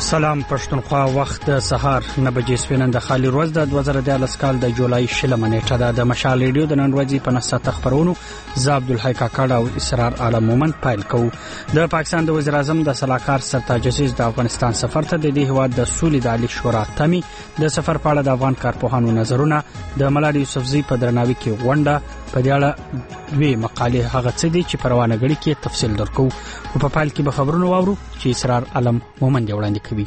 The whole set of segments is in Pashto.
سلام پښتونخوا وخت د سهار 9 بجې سپینن د خالي ورځ د 2014 کال د جولای 6 نیټه د مشال ریډیو د نن ورځې په نسخه خبرونو ز عبدالحی کاکړ او اسرار عالم مومن پایل کو د پاکستان د وزیر اعظم د صلاحکار سرتاج عزیز د افغانستان سفر ته د دې هواد د سولې د عالی شورا تمی د سفر په اړه د افغان کارپوهانو نظرونه د ملالۍ یوسفزۍ په درناوي کې غونډه په دې اړه دوی مقالې هغه څه دي چې پروانه غړي کې تفصیل درکو او په پایل کې به خبرونه واورو چې اسرار عالم مومن دی وړاندې کوي.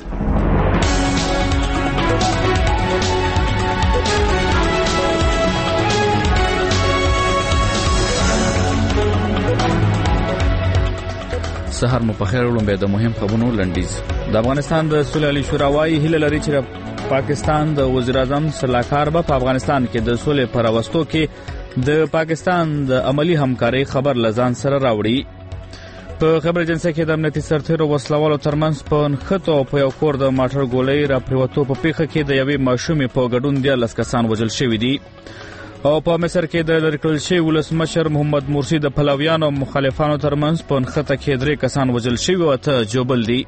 سهار مو په خیر ولوم به د مهم خبرونو لنډیز. د افغانستان د سولې عالی شورا وايي هیله لري چې پاکستان د وزیر اعظم صلاحکار په افغانستان کې د سولې پر راوستو کې د پاکستان د عملی همکاري خبر لزان سره راوړي. په خبر اجنسی کې د امنیتي سرتیرو وسلوالو ترمنځ په نښتو په یو کور د ماټر ګولۍ را پریوتو په پیښه کې د یوې ماشومې په ګډون 10 کسان وژل شوي دي. او په مصر کې د لری کړل شوي ولسمشر محمد مرسی د پلویانو مخالفانو ترمنځ په نښته کې 3 کسان وژل شوي او ته جوبل دي.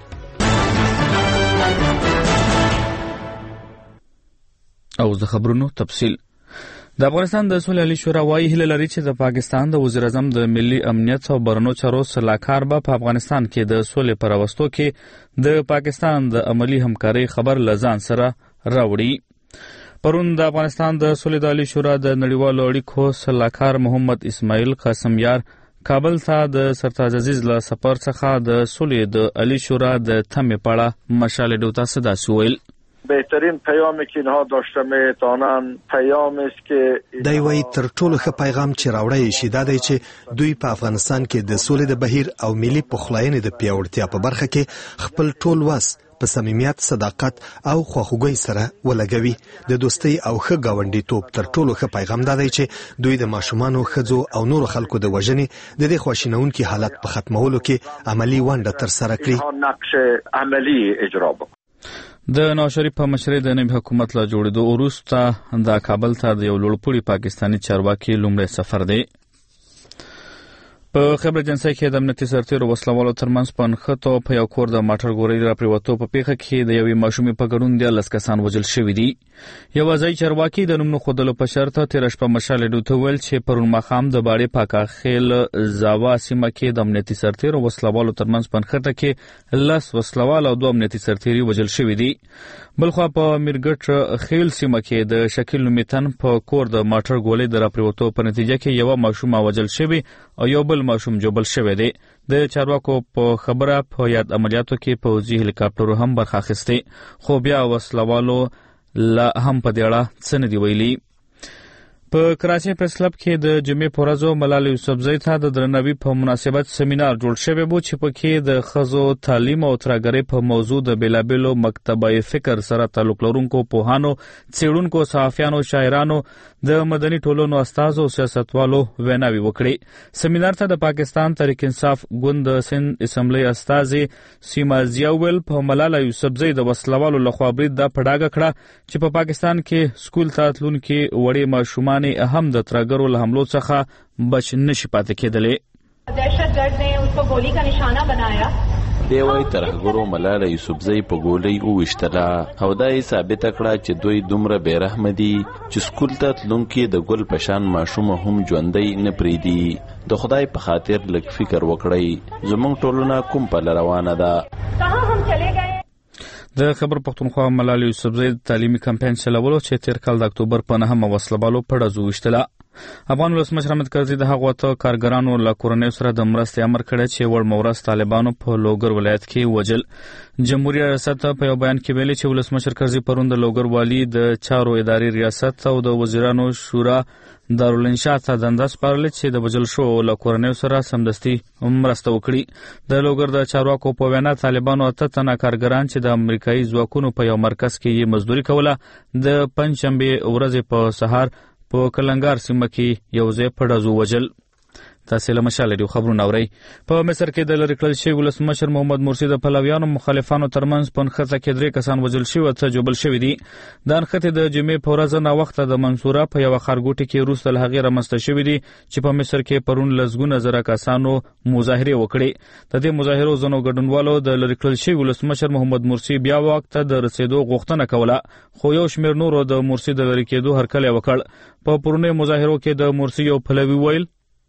او د خبرونو تفصیل. د افغانستان د سولې عالی شورا وايي هیله لري چې د پاکستان د وزیر اعظم د ملي امنیت او برنو چارو صلاحکار په افغانستان کې د سولې پر راوستو کې د پاکستان د عملی همکاري خبر لزان سره راوړي. پرون د افغانستان د سولې د عالی شورا د نړیوالو اړیکو صلاحکار محمد اسماعیل قاسمیار کابل ته د سرتاج عزیز له سفر څخه د سولې د عالی شورا د تمې پاړه مشال ډوتا صدا سویل. بهترین پیامی که اینها داشته میتونن پیامی است که دوی تر ټولو ښه پیغام چې راوړی شي دا دی چې دوی په افغانستان کې د سولې د بهیر او ملي پخلاینې د پیاوړتیا په برخه کې خپل ټول وس په صمیمیت، صداقت او خواخوږۍ سره ولګوي. د دوستۍ او ښه ګاونډیتوب تر ټولو ښه پیغام دا دی چې دوی د ماشومانو، ښځو او نورو خلکو د وژنې د دې خواشینونکي حالت په ختمولو کې عملی ونډه ترسره کړي. نقش عملی اجرا وکړي. د نواز شریف په مشرۍ د نوي حکومت له جوړېدو وروسته د کابل ته د یو لوړپوړي پاکستاني چارواکي لومړی سفر دی. په خبر اجنسی کې د امنیتي سرتیرو وسلوالو ترمنځ په نښتو په یو کور د ماټر ګولۍ را پریوتو په پیښه کې د یوې ماشومې په ګډون 10 کسان وژل شوي دي. یو ځای چارواکي د نوم نښودلو په شرط تېره شپه مشال ډوته ویل چې پرون ماښام د باړې پاکاخیل زاوا سیمه کې د امنیتي سرتیرو وسلوالو ترمنځ په نښته کې 10 وسلوال او 2 امنیتي سرتیري وژل شوي دي. بلخوا په میرګټ خیل سیمه کې د شکیل نومیتن په کور د ماټر ګولۍ د را پریوتو په نتیجه کې یو ماشوم وژل شوی او یو بل ماشوم جوبل شوی دی. د چارواکو په خبره په یاد عملیاتو کې پوځي هلیکاپټرو هم برخه اخیسته، خو بیا وسلوالو لا هم په دې اړه څه نه دی ویلي. په کراچۍ پریس کلب کې د جمعې په ورځ ملالۍ یوسفزۍ ته د درناوي په مناسبت سیمینار جوړ شوی و چې پکې د ښځو تعلیم او ترهګرۍ په موضوع د بیلابیلو مکتبه فکر سره تعلق لرونکو پوهانو، څېړونکو، صحافیانو، شاعرانو، د مدني ټولنو استازو او سیاستوالو ویناوي وکړي. سیمینار ته د پاکستان تحریک انصاف ګوند د سند اسمبلی استازي سیما ضیاء په ملالۍ یوسفزۍ د وسلوالو لخوا برید دا په ډاګه کړه چې په پاکستان کې سکول ته تلونکي وړې ماشومان اهم د ترهګرو له حملو څخه بچ نشي پاتې کېدلی. دهشتګرد نے اس کو گولی کا نشانہ بنایا. دی وای ترهګرو ملالۍ یوسفزۍ په ګولۍ وویشتله او دا یې ثابته کړه چې دوی دومره بېرحمه دي چې سکول ته تلونکي د ګل په شان ماشومه هم ژوندی نه پرېږدي. د خدای په خاطر لږ فکر وکړئ، زموږ ټولنه کوم پله روانه ده. د خبر پښتونخوا ملالۍ یوسفزۍ تعلیمي کمپاین چلولو چې تیر کال د اکتوبر په 9 وسلوالو په ډزو ویشتله. افغان ولسمشر حامد کرزي د هغو ته کارګرانو له کورنیو سره د مرستې امر کړی چې وړ مورث طالبانو په لوګر ولایت کې وژل. جمهوریت ریاست په یو بیان کې ویلي چې ولسمشر کرزي پرون د لوګر والي د چارو اداري ریاست او د وزیرانو شورا دارالانشاء ته دنده سپارلې چې د وژل شوو له کورنیو سره سمدستي مرسته وکړي. د لوګر د چارواکو په وینا طالبانو 8 تنه کارګران چې د امریکایي ځواکونو په یو مرکز کې یې مزدوري کوله د پنجشنبې ورځې په سهار په کلنګار سیمه کې یو ځای په ډزو وژل. تاسو له مشال ریډیو خبرونه اورئ. په مصر کې د لری کړل شوی ولسمشر محمد مرسی د پلویانو مخالفانو ترمنځ په نښته کې 3 کسان وژل شوي ته جوبل شوی دي. د نښتې د جمعې په ورځ نه وخت د منصوره په یو خارګوټي کې روسته له هغې رامنځته شوي دي چې په مصر کې پرون لسګونه زره کسانو مظاهرې وکړې. د دې مظاهرو ځینو ګډونوالو د لری کړل شوي ولسمشر محمد مرسی بیا واک ته د رسیدو غوښتنه کوله، خو یو شمېر نورو د مرسی د لری کېدو هرکلی وکړ. په پرونی مظاهرو کې د مرسی یو پلوي ویل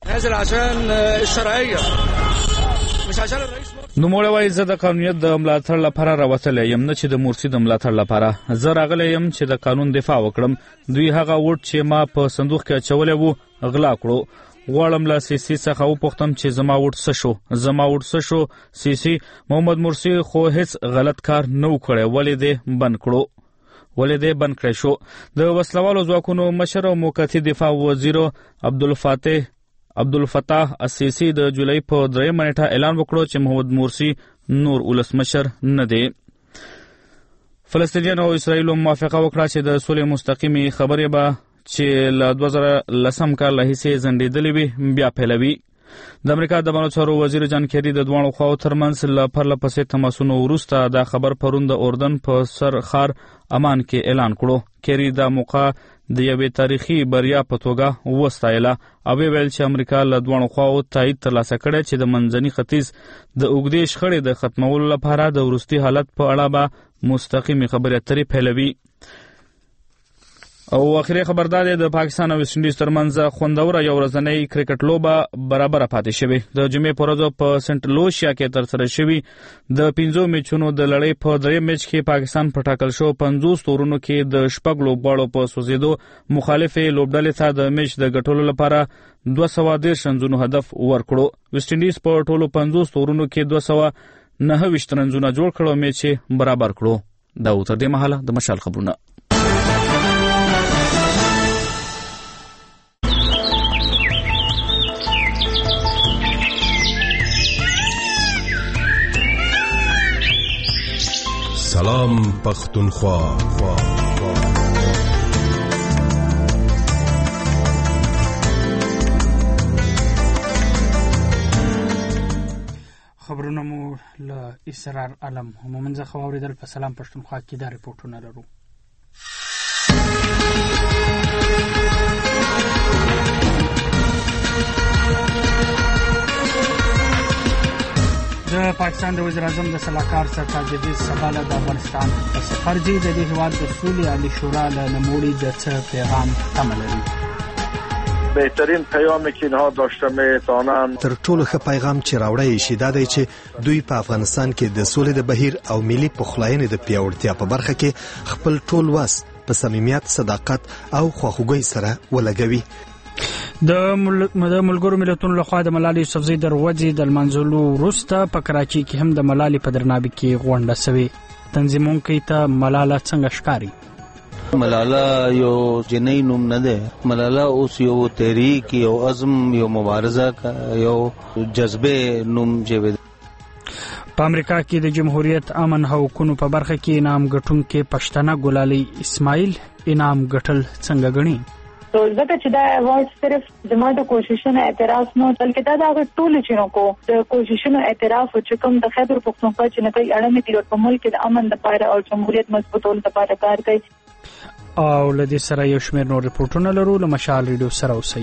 نوموړی وایي زه د قانونیت د ملاتړ لپاره راوتلی یم، نه چې د مرسی د ملاتړ لپاره. زه راغلی یم چې د قانون دفاع وکړم. دوی هغه ووټ چې ما په صندوق کې اچولی وو غلا کړو. غواړم له سیسی څخه وپوښتم چې زما ووټ څه شو. زما ووټ څه شو؟ سیسی: محمد مرسی خو هیڅ غلط کار نه و کړی، ولې دې بند کړی شو؟ د وسلوالو ځواکونو مشر او موقتي دفاع وزیر عبدالفتاح السیسی د جولای په 3 نیټه اعلان وکړو چې محمد مرسی نور ولسمشر نه دی. فلسطینیانو او اسرائیل موافقه وکړه چې د صلح مستقیمي خبرې به چې له 2010 کال راهیسې ځنډېدلې وي بیا پیلوي. د امریکا د بهرنیو چارو وزیر جان کیری د دواړو خواو ترمنځ له پرله پسې تماسونو وروسته دا خبر پرون د اردن په سر خار امان کې اعلان کړو. کیری دا موقع د یوې تاریخي بریا په توګه وستایله او ویل چې امریکا له دواړو خواو تایید ترلاسه کړی چې د منځني ختیځ د اوږدې شخړې د ختمولو لپاره د وروستي حالت په اړه به مستقیمې خبرې اترې پیلوي. او اخري خبردار د پاکستان او ویسټ انډیز ترمنځ خوندوره یو ورځنۍ کرکټ لوبه برابر پاتې شوې. د جمعې په ورځ په سنت لوشیا کې ترسره شوې د 5 میچونو د لړۍ په 3 میچ کې پاکستان په ټاکل شو 50 تورونو کې د 6 لوبغاړو په سوزیدو مخالفې لوبډلې ته د میچ د ګټلو لپاره 213 رنزونو هدف ورکړو. ویسټ انډیز په ټولو 50 تورونو کې 229 رنزونه جوړ کړو، میچ برابر کړو. دا تر دې مهاله د مشال خبرونه. سلام پختونخوا. خبرونه مو له اسرار علم مومن څخه اوریدل. په سلام پښتونخوا کې دا ریپورتونه لرو. د پاکستان د وزیر اعظم د سلاکار سرتاج عزیز سباله د افغانستان په سفر دی. د دې هیواد د سولې عالی شورا له نوموړي د څه پیغام تمه لري. بهترین پیامی که اینها داشته میتونن تر ټولو ښه پیغام چې راوړی شي دا دی چې دوی په افغانستان کې د سولې د بهیر او ملي پخلاینې د پیاوړتیا په برخه کې خپل ټول وس په صمیمیت، صداقت او خواخوږۍ سره ولګوي. د ملګرو ملتونو لخوا د ملالۍ یوسفزۍ د ورځې د لمانځلو وروسته په کراچۍ کې هم د ملالۍ په درناوي کې غونډه شوې. تنظیمونکي ته ملاله څنګه ښکاري؟ ملاله یو جنۍ نوم نه ده. ملاله اوس یو تحریک، یو عزم، یو مبارزه، یو جذبه نوم جوړ. په امریکا کې د جمهوریت امن حقوقو په برخه کې انعام ګټونکي پښتنه ګلالۍ اسماعیل انعام ګټل څنګه غني؟ تو ځکه چې دا اواز صرف زموږ د کوششونو اعتراف نه بلکې دا د ټولو چینو کو د کوششونو اعتراف او چې کوم د خیبر پختونخوا چې نه کوي اړه دي په ملک د امن لپاره او جمهوریت مضبوطولو لپاره کار کوي. او لدې سره یو شمېر نور ریپورتونه لرو. له مشال ریډیو سره اوسئ.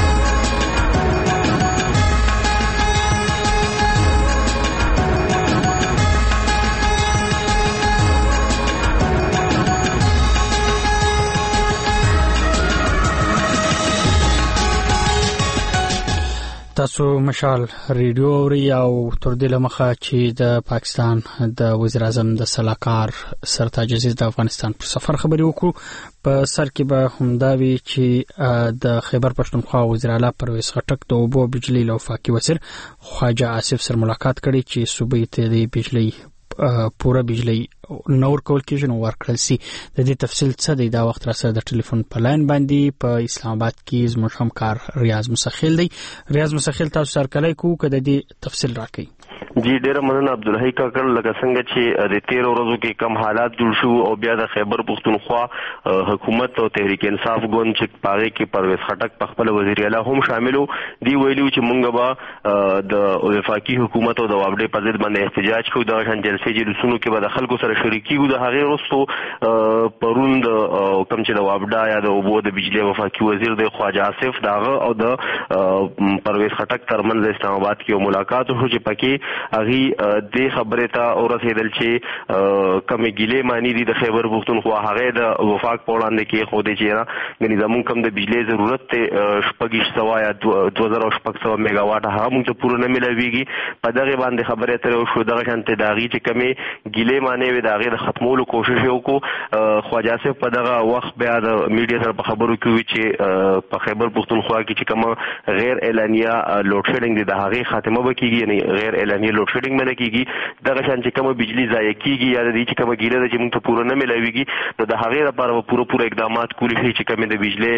تاسو مشال ریډیو اوري او تر دې لمخه چې د پاکستان د وزیر اعظم د سلاکار سرتاج عزیز د افغانستان پر سفر خبرې وکړو. په سر کې به همدا وي چې د خیبر پښتونخوا وزیر اعلی پرویز خټک د اوبو او بجلی له وفاقي وزیر خواجه آصف سره ملاقات کړي چې صوبې ته د بجلی پوره بجلی نور کول کېږي نو ورکړل سي. د دې تفصیل څه دی دا وخت را سره د ټلیفون په لاین باندې په اسلام آباد کې زموږ همکار ریاض مسخیل دی. ریاض مسخیل تاسو سره کلی کو کده دې تفصیل راکړي. جی ډیره مننه عبدالحی کاکړ. لکه څنګه چې د 13 ورځو کې کم حالات جوړ شو او بیا د خیبر پختونخوا حکومت او تحریک انصاف ګوند چې پاغه کې پرویز خټک په خپل وزیر اعلی هم شاملو دی ویلو چې مونږ به د وفاقي حکومت او د وابډې په ضد باندې احتجاج کوو. د شان جلسې جلوسونو کې به د خلکو سره شریکیږو. د هغې وروسته پرون د کم چې د وابډا یا د اوبو د بجلی وفاقي وزیر د خواجه آصف داغه او د پرویز خټک ترمنځ اسلام آباد کې ملاقات شو چې پکې اغي د خبره ته اورسېدل چې کمی ګیلې معنی دي د خیبر پختونخوا هغه د وفاق په وړاندې کې خو دې چې غني زمون کم د بجلی ضرورت ته شپږ سوا یا 2600 میگاواټ هغه موږ ته پوره نه ملويږي. په دغه باندې خبره ته شو دغه شانته داغي چې کمی ګیلې معنی وي داغه د ختمولو کوشش وکړو. خواجه صاحب په دغه وخت بیا د میډیا سره په خبرو کې چې په خیبر پختونخوا کې چې کوم غیر اعلانیه لوډ شیډینګ د هغه خاتمه وکړي یعنی غیر اعلانیه لوډ شیډینګ منه کیږي. دغه شان چې کوم بجلی ضایع کیږي یا د دې چې کوم ګیله د چې موږ ته پوره نه ملويږي نو د هغې لپاره پوره اقدامات کولی شي چې کوم د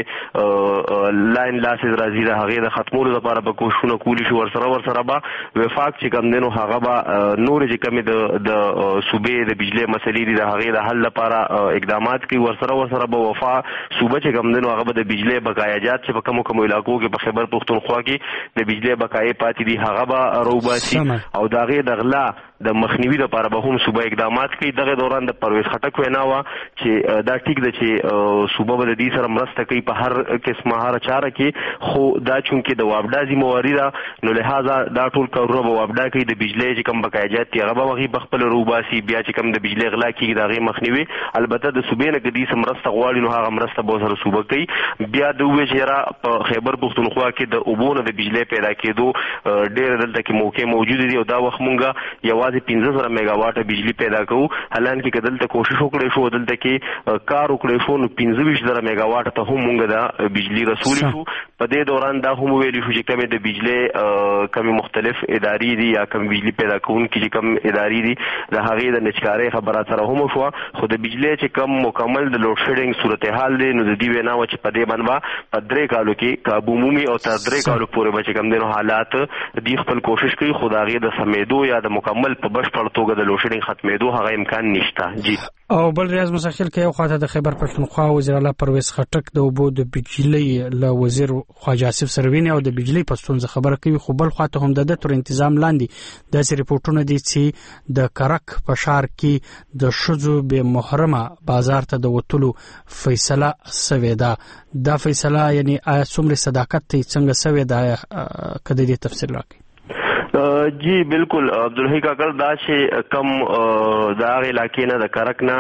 بجلی لاین لاسز راځي د هغې د ختمولو لپاره به کوششونه کولی شي. ورسره به وفاق چې کوم دی نو هغه به نور چې کوم د صوبې د بجلی مسلې دي د هغې د حل لپاره اقدامات کوي. ورسره به وفا صوبه چې کوم دی نو هغه به د بجلی بقایاجات چې په کومو علاقو کې په خیبر پختونخوا کې د بجلی بقایې پاتې دي هغه به روباسي او د هغې د غلا د مخنیوي لپاره به هم صوبه اقدامات کوي. دغه دوران د پرویز خټک وینا وه چې دا ټیک ده چې صوبه به د دې سره مرسته کوي په هر قسمه هر چاره کې خو دا چونکې د وابډا ذمواري ده نو لهذا دا ټول کارونه به وابډا کوي. د بجلی چې کوم بقایاجات دي هغه به هغې په خپله روباسي. بیا چې کوم د بجلی غلا کېږي د هغې مخنیوي البته د صوبې نه که دې څه مرسته غواړي نو هغه مرسته به ورسره صوبه کوي. بیا د وویل چې یاره په خیبر پختونخوا کې د اوبو نه د بجلی پیدا کېدو ډېره دلته کې موقع موجود دي او دا وخت مونږ یوازې 1500 میگاواټه بجلی پیدا کوو. حالانکه که دلته کوشش وکړی شو دلته کې کار وکړی شو نو 15000 میگاواټ ته هم مونږ د بجلی رسولی شو. په دې دوران دا هم ویلی شو چې کمې د بجلی کمې مختلف ادارې دي یا کم بجلی پیدا کوونکي چې کم ادارې دي د هغې د نچکارۍ خبرات سره هم شوه. خو د بجلی چې کم مکمل د لوډ شیډینګ صورتحال دی نو د دې وینا وه چې په دې باندې به په 3 کالو کې که عمومي او تر 3 کالو پورې به چې کوم دی نو حالات دوی خپل کوشش کوي خو د هغې د سمیدو یا د مکمل په بشپړ توګه د لوډ شیډینګ ختمېدو هغه امکان نشته. جی او بل ریاض مساخیل کې یو خواته د خیبر پختونخوا وزیر اعلی پرویز خټک د اوبو د بجلی له وزیر خواجه آصف سره ویني او د بجلی په ستونزه خبره کوي. خو بل خواته هم د تر تنظیم لاندې داسې ریپورتونه دي چې د کرک په ښار کې د ښځو به محرمه بازار ته د وتلو فیصله سوې ده. دا فیصله یعنی څومره صداقت ته څنګه سوې ده کده دې تفصیل راکړي. جی بالکل عبدالحی کاکړ دا چې کم د هغې علاقې نه د کرک نه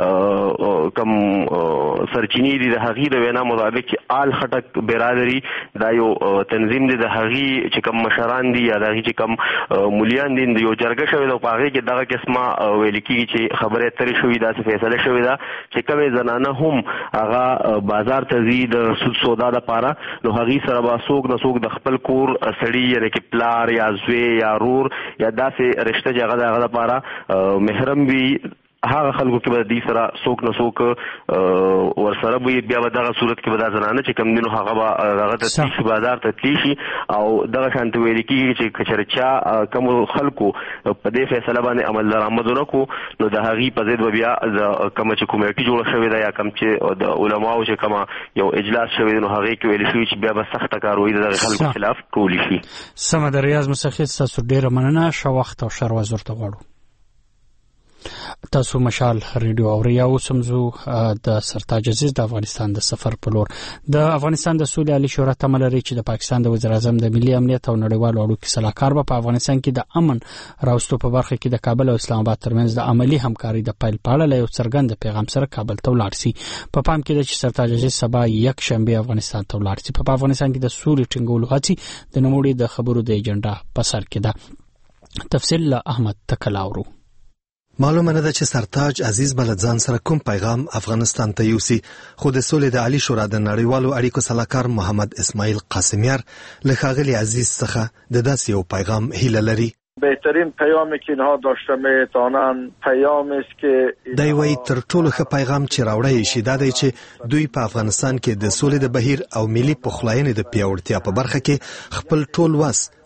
کم سرچینې دي د هغې د وینا مطابق چې آل خټک برادري دا یو تنظیم دی د هغې چې کم مشران دي یا د هغې چې کم مولیان دي د یو جرګه شوې ده په هغې کې دغه قسمه ویل کېږي چې خبرې اترې شوي داسې فیصله شوې ده چې کومې زنانه هم هغه بازار ته ځي د سود سودا دپاره نو هغې سره به څوک نه څوک د خپل کور سړي یعنې کې پلار یا زوی یا رور یا داسې رشته چې هغه د هغه لپاره محرم وي هغه خلکو کې به دې سره څوک نه څوک ورسره وي. بیا به دغه صورت کې به دا زنانه چې کوم دي نو هغه به هغه ته تللی شي بازار ته تللی شي او دغه شانته ویل کېږي چې که چېرې چا کومو خلکو په دې فیصله باندې عمل درآمد ونه کړو نو د هغې په ضد به بیا د کومه چې کمیټي جوړه شوې ده یا کوم چې د علماو چې کومه یو اجلاس شوی دی نو هغې کې ویل شوي چې بیا به سخته کاروایي د دغې خلکو خلاف کولی شي. سمه ده ریاض مساخیل ستاسو ډېره مننه. ښه وخت او ښه ورځ ورته غواړو. تاسو مشال ریډیو اورئ. اوس هم زه د سرتاج عزیز د افغانستان د سفر په لور. د افغانستان د سولې عالی شورا تمه لري چې د پاکستان د وزیر اعظم د ملي امنیت او نړیوالو اړیکو صلاحکار به په افغانستان کې د امن راوستو په برخه کې د کابل او اسلام آباد ترمنځ د عملی همکاري د پیل په اړه یو څرګند پیغام سره کابل ته ولاړ شي. په پام کې ده چې سرتاج عزیز سبا یک شنبه افغانستان ته ولاړ شي. په افغانستان کې د سولې ټینګولو هڅې د نوموړي د خبرو د ایجنډا په سر کې ده. تفصیل له احمد تکلاورو. معلومه نه ده چې سرتاج عزیز بل ځان سره کوم پیغام افغانستان ته یوسي خو د سولې د عالی شورا د نړیوالو اړیکو صلاحکار محمد اسماعیل قاسمیار له ښاغلي عزیز څخه د داسې یو پیغام هیله لري. بهترین پیامی که اینها داشته میتونن پیامی است که دی وایي تر ټولو ښه پیغام چې راوړی شي دا دی چې دوی په افغانستان کې د سولې د بهیر او ملي پخلاینې د پیاوړتیا په برخه کې خپل ټول وس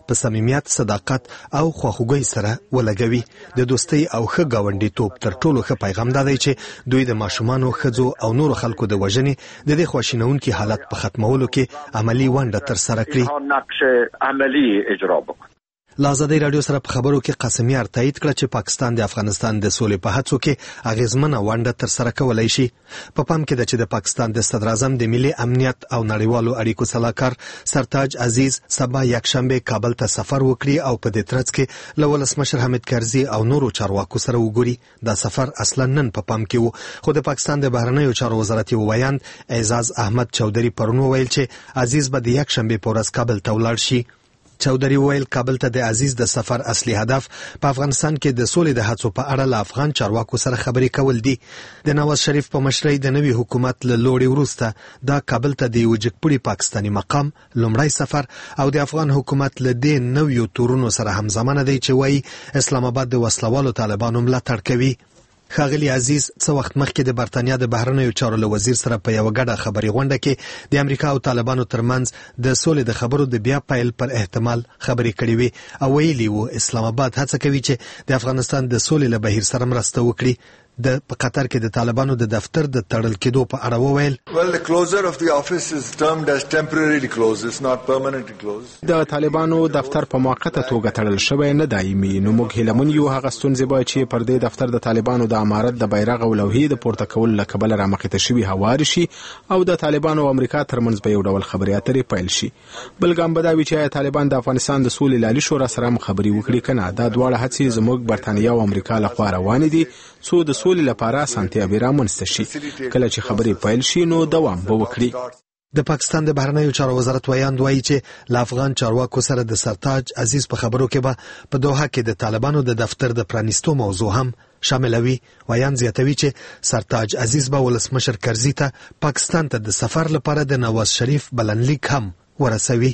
په صمیمیت، صداقت او خواخوږۍ سره ولګوي. د دوستۍ او ښه ګاونډیتوب تر ټولو ښه پیغام دا دی چې دوی د ماشومانو، ښځو او نورو خلکو د وژنې د دې خواشینونکي حالت په ختمولو کې عملی ونډه ترسره کړي. نقش عملی اجرا وکړي. له ازادۍ راډیو سره په خبرو کې قاسمیار تایید کړ چې پاکستان د افغانستان د سولې په هڅو کې اغیزمنه ونډه ترسره کولی شي. په پام کې ده چې د پاکستان د صدر اعظم د ملي امنیت او نړیوالو اړیکو سلاکار سرتاج عزیز سبا یکشنبه کابل ته سفر وکړي او په دې ترڅ کې له ولسمشر حامد کرزي او نورو چارواکو سره وګوري. دا سفر اصلا نن په پام کې و، خو د پاکستان د بهرنیو چارو وزارت ویاند اعزاز احمد چودري پرون وویل چې عزیز به د یکشنبه په ورځ کابل ته ولاړ شي. چودري وویل کابل ته د عزیز د سفر اصلي هدف په افغانستان کې د سولې د هڅو په اړه له افغان چارواکو سره خبرې کول دي. د نواز شریف په مشرۍ د نوي حکومت له لوري وروسته دا کابل ته د یو جګپړي پاکستاني مقام لومړی سفر او د افغان حکومت له دې نویو تورونو سره همزمانه دی چې وایي اسلام آباد د وسلوالو طالبانو ملاتړ کوي. ښاغلي عزیز څه وخت مخکې د برتانیا د بهرنیو چارو له وزیر سره په یو ګډه خبري غونډه کې د امریکا او طالبانو ترمنځ د سولې د خبرو د بیا پیل پر احتمال خبري کړې وي او ویلي وو اسلام آباد هڅه کوي چې د افغانستان د سولې له بهیر سره مرسته وکړي. د په قطر کې د طالبانو د دفتر د تړل کېدو په اړه وویل well the closure of the office is termed as temporarily closed, it's not permanently closed. د طالبانو دفتر په موقته توګه تړل شوی نه دایمي، نو موږ هیلمن یو هغه ستونزې به چې پر دې دفتر د طالبانو د امارت د بیرغ او لوحې د پورته کول له کبله رامخته شوی هوار شي او د طالبانو او امریکا ترمنځ به یو ډول خبرې اترې پیل شي. بل ګام به دا وي چې طالبان د افغانستان د سولې لالي شورا سره خبرې وکړي کنه. دا دواړه هڅې زموږ برتانیا او امریکا له خوا روانې دي څو د سولې لپاره سانتیابي رامنځته شي. کله چې خبرې پیل شي نو دوام به وکړي. د پاکستان د بهرنیو چارو وزارت ویاند وایي چې له افغان چارواکو سره د سرتاج عزیز په خبرو کې به په دوحه کې د طالبانو د دفتر د پرانیستو موضوع هم شاملوي. ویاند زیاتوي چې سرتاج عزیز به ولسمشر کرزي ته پاکستان ته د سفر لپاره د نواز شریف بلنلیک هم ورسوي.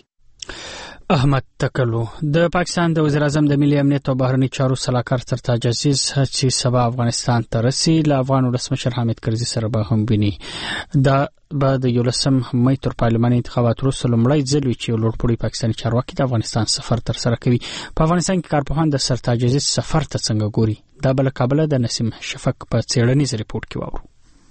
احمد تکلو د پاکستان د وزیر اعظم د ملي امنیت او بهرنی چارو سلاکار سرتاج عزیز چې سبا افغانستان ته رسي له افغان ولسمشر حامد کرزي سره به هم ویني. دا به د 11 مې تر پارلماني انتخاباتو وروسته لومړی ځل وي چې یو لوړپوړي پاکستاني چارواکي د افغانستان سفر ترسره کوي. په افغانستان کې کارپوهان د سرتاج عزیز سفر ته څنګه ګوري؟ دا بل کابل د نسیم شفق په څېړنیز ریپورت کې واورو.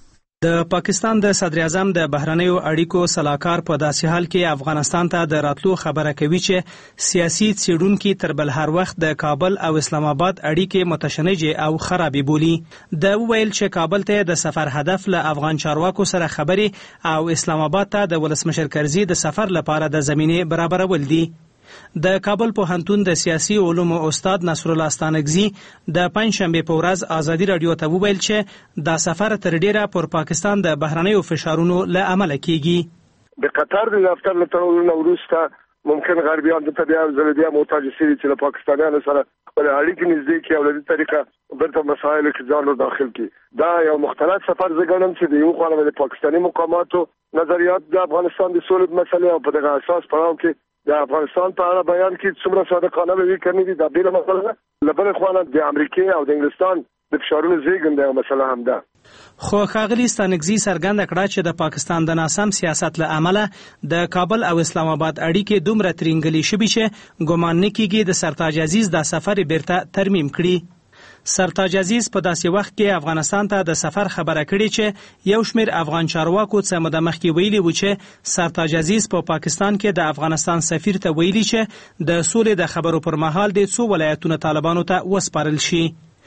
د پاکستان د صدر اعظم د بهرنیو اړیکو سلاکار په داسې حال کې افغانستان ته د راتلو خبره کوي چې سیاسي څېړونکي تر بل هر وخت د کابل او اسلام آباد اړیکې متشنجې او خرابې بولي. د ویل چې کابل ته د سفر هدف له افغان چارواکو سره خبرې او اسلام آباد ته د ولسمشر کرزي د سفر لپاره د زمینه برابرول دي. د کابل پوهنتون د سیاسي علومو استاد نصر الله استانکزي د پنځشنبه په ورځ ازادي رادیو ته وویل چې دا سفر تر ډیره پر پاکستان د بهرنیو فشارونو له امله کیږي. د قطر د دفتر له تړلو وروسته ممکن غربیان د طبيعه زلدیا محتاج شي چې له پاکستانیانو سره په اړیکې نږدې کې او د طریقه برته مسایل کې ځان داخل کی. دا یو مختلف سفر زګنم چې د یو خوا د پاکستاني مقاماتو نظریات د افغانستان د سولې مسلې او په دغه اساس پراو کې د افغانستان په اړه بیان کې څومره صادقانه وی کړنی دي. دا بیل مسله لبل خوانه د امریکا او د انګلستان د فشارونو زیږنده مسله هم ده. خو ښاغلي استانکزي څرګنده کړه چې د پاکستان د ناسم سیاست له امله د کابل او اسلام آباد اړیکې دومره ترنګلې شوي چې ګمان نه کیږي د سرتاج عزیز د سفر بیرته ترمیم کړي. سرتاج عزیز په داسې وخت کې افغانستان ته د سفر خبره کړې چې یو شمېر افغان چارواکو څه موده مخکې ویلي و چې سرتاج عزیز په پاکستان کې د افغانستان سفیر ته ویلي چې د سولې د خبرو پر مهال د څو ولایتونو طالبانو ته وسپارل شي.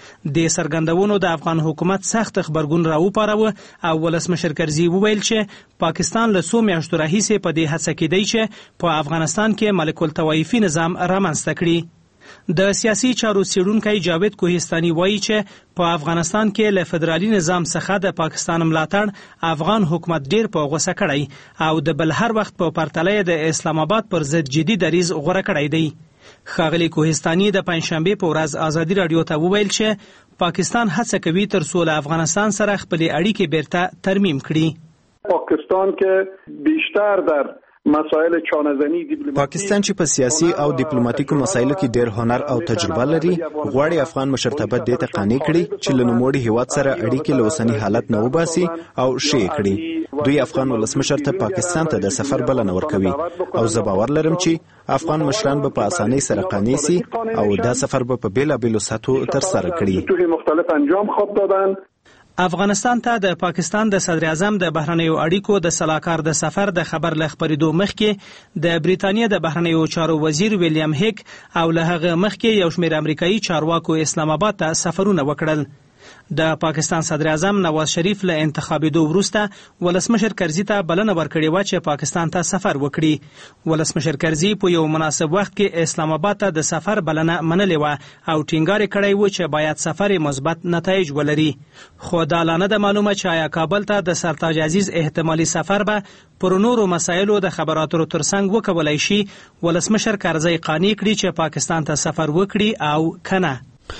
د سرګندونو د افغان حکومت سخت خبرګون راوپاروه او ولسمشر کرزي وویل چې پاکستان له څو میاشتو راهیسې په دې هڅه کې دی چې په افغانستان کې ملک الطوایفي نظام رامنځته کړي. د سیاسي چارو څېړونکی جاوید کوهستاني وایي چې په افغانستان کې له فدرالي نظام څخه د پاکستان ملاتړ افغان حکومت ډیر په غوسه کړی او د بل هر وخت په پرتله د اسلام آباد پر ضد جدي دریځ غوره کړی دی. ښاغلي کوهستاني د پنځشنبه په ورځ ازادي رادیو ته وویل چې پاکستان هڅه کوي تر څو له افغانستان سره خپل اړیکې بیرته ترمیم کړي. پاکستان که بیشتر در مسائل چانه‌زنی پاکستان چې په سیاسي او ډیپلوماټیکو مسایلو کې ډېر هنر او تجربه لري غواړي افغان مشرتابه دې ته قانع کړي چې له نوموړي هیواد سره اړیکې له اوسني حالت نه وباسي او شي کړي. دوی افغان ولسمشر ته پاکستان ته د سفر بلنه ورکوي او زه باور لرم چې افغان مشران به په اسانۍ سره قانع سي او دا سفر به په بیلابیلو سطحو ترسره کړي. مختلف انجام خواب دادن. افغانستان ته د پاکستان د صدر اعظم د بهرنیو اړیکو د سلاکار د سفر د خبر له خبرېدو مخکې د بریتانیا د بهرنیو چارو وزیر ویلیام هیک او له هغه مخکې یو شمېر امریکایي چارواکو اسلام آباد ته سفرونه وکړل. د پاکستان صدر اعظم نواز شریف له انتخابېدو وروسته ولسمشر کرزي ته بلنه ورکړې وه چې پاکستان ته سفر وکړي. ولسمشر کرزي په یو مناسب وخت کې اسلام آباد ته د سفر بلنه منلې وه او ټینګار کړی و چې باید سفر مثبت نتایج ولري. خو دا لا نه ده معلومه چې آیا کابل ته د سرتاج عزیز احتمالي سفر به پر نورو مسایلو د خبراتو ترڅنګ وکولای شي ولسمشر کرزي قانع کړي چې پاکستان ته سفر وکړي او کنه.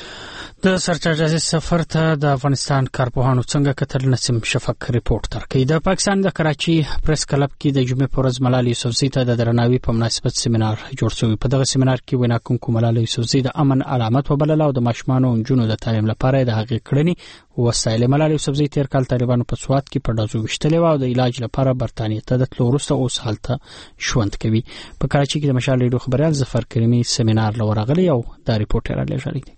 د سرتاج عزیز سفر ته د افغانستان کارپوهانو څنګه کتل؟ نسیم شفق ریپورت درکوي. د پاکستان د کراچي پریس کلب کې د جمعې په ورځ ملالۍ یوسفزۍ ته د درناوي په مناسبت سیمینار جوړ شوی. په دغه سیمینار کې وینا کوونکو ملالۍ یوسفزۍ د امن علامت وبلله او د ماشومانو او نجونو د تعلیم لپاره د هغې کړنې وسایل. ملالۍ یوسفزۍ تیر کال طالبانو په سوات کې په ډازو وشتلې و او د علاج لپاره برتانیې ته د تلو وروسته اوس هلته ژوند کوي. په کراچي کې د مشال ریډیو خبریال ظفر کریمي سیمینار لورغلی او دا ریپورت راغلی.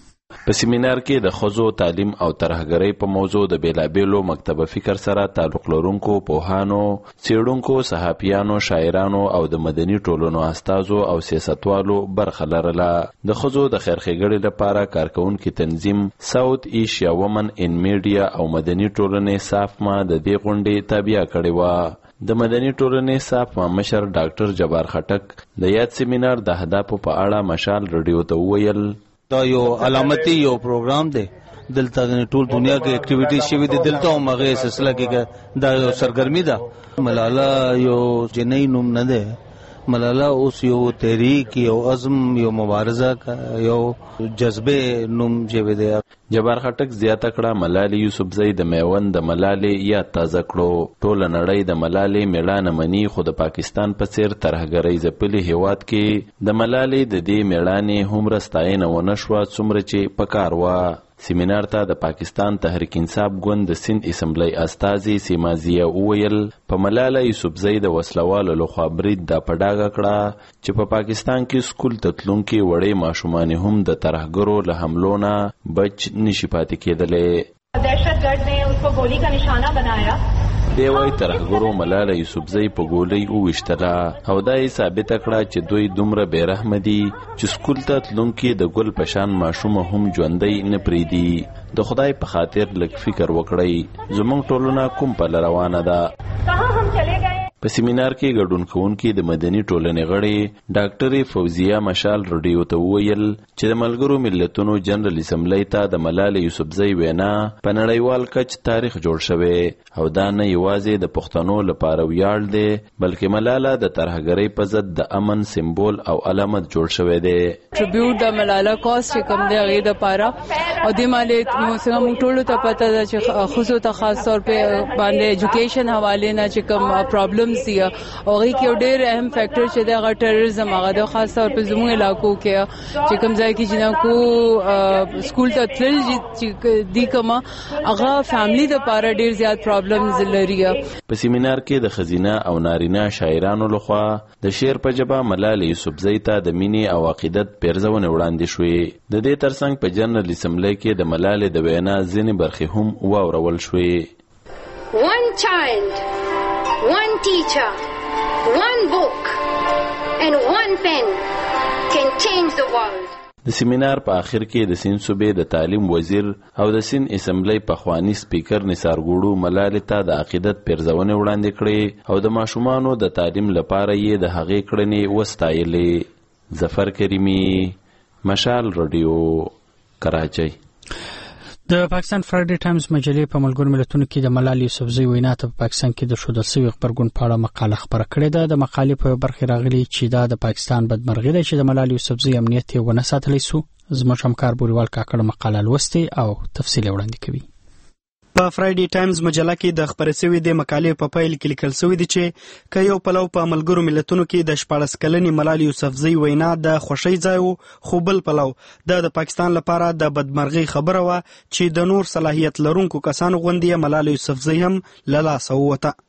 په سیمینار کې د ښځو تعلیم او ترهګرۍ په موضوع د بیلابیلو مکتب فکر سره تعلق لرونکو پوهانو، څېړونکو، صحافیانو، شاعرانو او د مدني ټولنو استازو او سیاستوالو برخه لرله. د ښځو د خیرښېګڼې لپاره کارکوونکي تنظیم ساوت ایشیا ومن ان میډیا او مدني ټولنې سافما د دې غونډې تابعه کړې وه. د مدني ټولنې سافما مشر ډاکټر جبار خټک د یاد سیمینار د اهدافو په اړه مشال رادیو ته وویل دا یو علامتي یو پروګرام دی. دلته ټول دنیا کې اکټیویټي شوي دي. دلته هم هغه سلسله کې دا یو سرګرمي ده. ملاله یو جنۍ نوم نه ده. ملاله اوس یو تحریک، یو عزم، یو مبارزه، یو جذبه نوم چې دی. جبار خټک زیاته کړه ملالۍ یوسفزۍ د میوند د ملالۍ یاد تازه کړو. ټوله نړۍ د ملالۍ میړانه مني، خو د پاکستان په څیر ترهګرۍ ځپلي هیواد کې د ملالۍ د دې میړانې هومره ستاینه ونه شوه څومره چې پکار وه. سیمینار ته د پاکستان تحریک انصاف ګوند د سند اسمبلی استازي سیما ضیا وویل په ملالۍ یوسفزۍ د وسلوالو لخوا برید دا په ډاګه کړه چې په پاکستان کې سکول ته تلونکي وړې ماشومان هم د ترهګرو له حملو نه بچ نشي پاتې کېدلی. دهشتگرد نے اس کو گولی کا نشانہ بنایا. دی وایي ترهګرو ملالۍ یوسفزۍ په ګولۍ وویشتله او دا یې ثابته کړه چې دوی دومره بېرحمه دي چې سکول ته تلونکي د ګل په شان ماشومه هم ژوندی نه پرېږدي. د خدای په خاطر لږ فکر وکړئ، زموږ ټولنه کوم پله روانه ده. په سیمینار کې ګډون کوونکي د مدني ټولنې غړي ډاکټرې فوزیه مشال رادیو ته وویل چې د ملګرو ملتونو جنرال اسمبلی ته د ملالۍ یوسفزۍ وینا په نړیوال کچ تاریخ جوړ شوی او دا نه یوازې د پښتنو لپاره ویاړ دی بلکې ملاله د ترهګرۍ په ضد د امن سمبول او علامت جوړ شوی دی. ټریبیوټ د ملاله کاس چې کوم دی هغې دپاره او دې مالې موږ ټولو ته پته ده چې خصوصا ته خاص طور په باندې ایجوکیشن حوالې نه چې کوم پرابلم دی او هغه کې ډېر اهم فیکٹر چې دی هغه ټیرریزم هغه د خاص طور په زموږ علاقو کې چې کوم ځای کې جنکو سکول ته تلل چې دی کومه هغه فیملی د پاره ډېر زیات پرابلمز لري. په سیمینار کې د ښځینه او نارینه شاعرانو لخوا د شعر په ژبه ملالۍ یوسفزۍ ته د مینې او عقیدت پیرزونې وړاندې شوې. د دې ترڅنګ په جنرال اسمبلی کې د ملالۍ د وینا ځینې برخې هم واورول شوې. One child, one teacher, one book and one pen can change the world. د سیمینار په آخر کې د سند صوبې د تعلیم وزیر او د سند اسمبلی پخوانی سپیکر نثار ګوړو ملالۍ ته د عقیدت پیرزونې وړاندې کړې او د ماشومانو د تعلیم لپاره یې د هغې کړنې وستایلې. ظفر کریمي، مشال رادیو، کراچۍ. د پاکستان فرایډي ټایمز مجلې په ملګرو ملتونو کې د ملالۍ یوسفزۍ وینا ته په پاکستان کې د ښودل شوي غبرګون په اړه مقاله خپره کړې ده. د مقالې په برخې راغلي چې دا د پاکستان بدمرغي ده چې د ملالۍ یوسفزۍ امنیت یې ونه ساتلی سو. زموږ همکار بوریوال کاکړ مقاله لوستې او تفصیل وړاندې کوي. په فرایډي ټایمز مجله کې د خبرې شوې د مقالې په پیل کې لیکل شوی دی چې که یو پلو په ملګرو ملتونو کې د 14 کلنې ملالۍ یوسفزۍ وینا د خوښۍ ځای و خو بل پلو د پاکستان لپاره د بدمرغۍ خبره وه چې د نور صلاحیت لرونکو کسانو غوندې ملالۍ یوسفزۍ هم له لاسه ووته.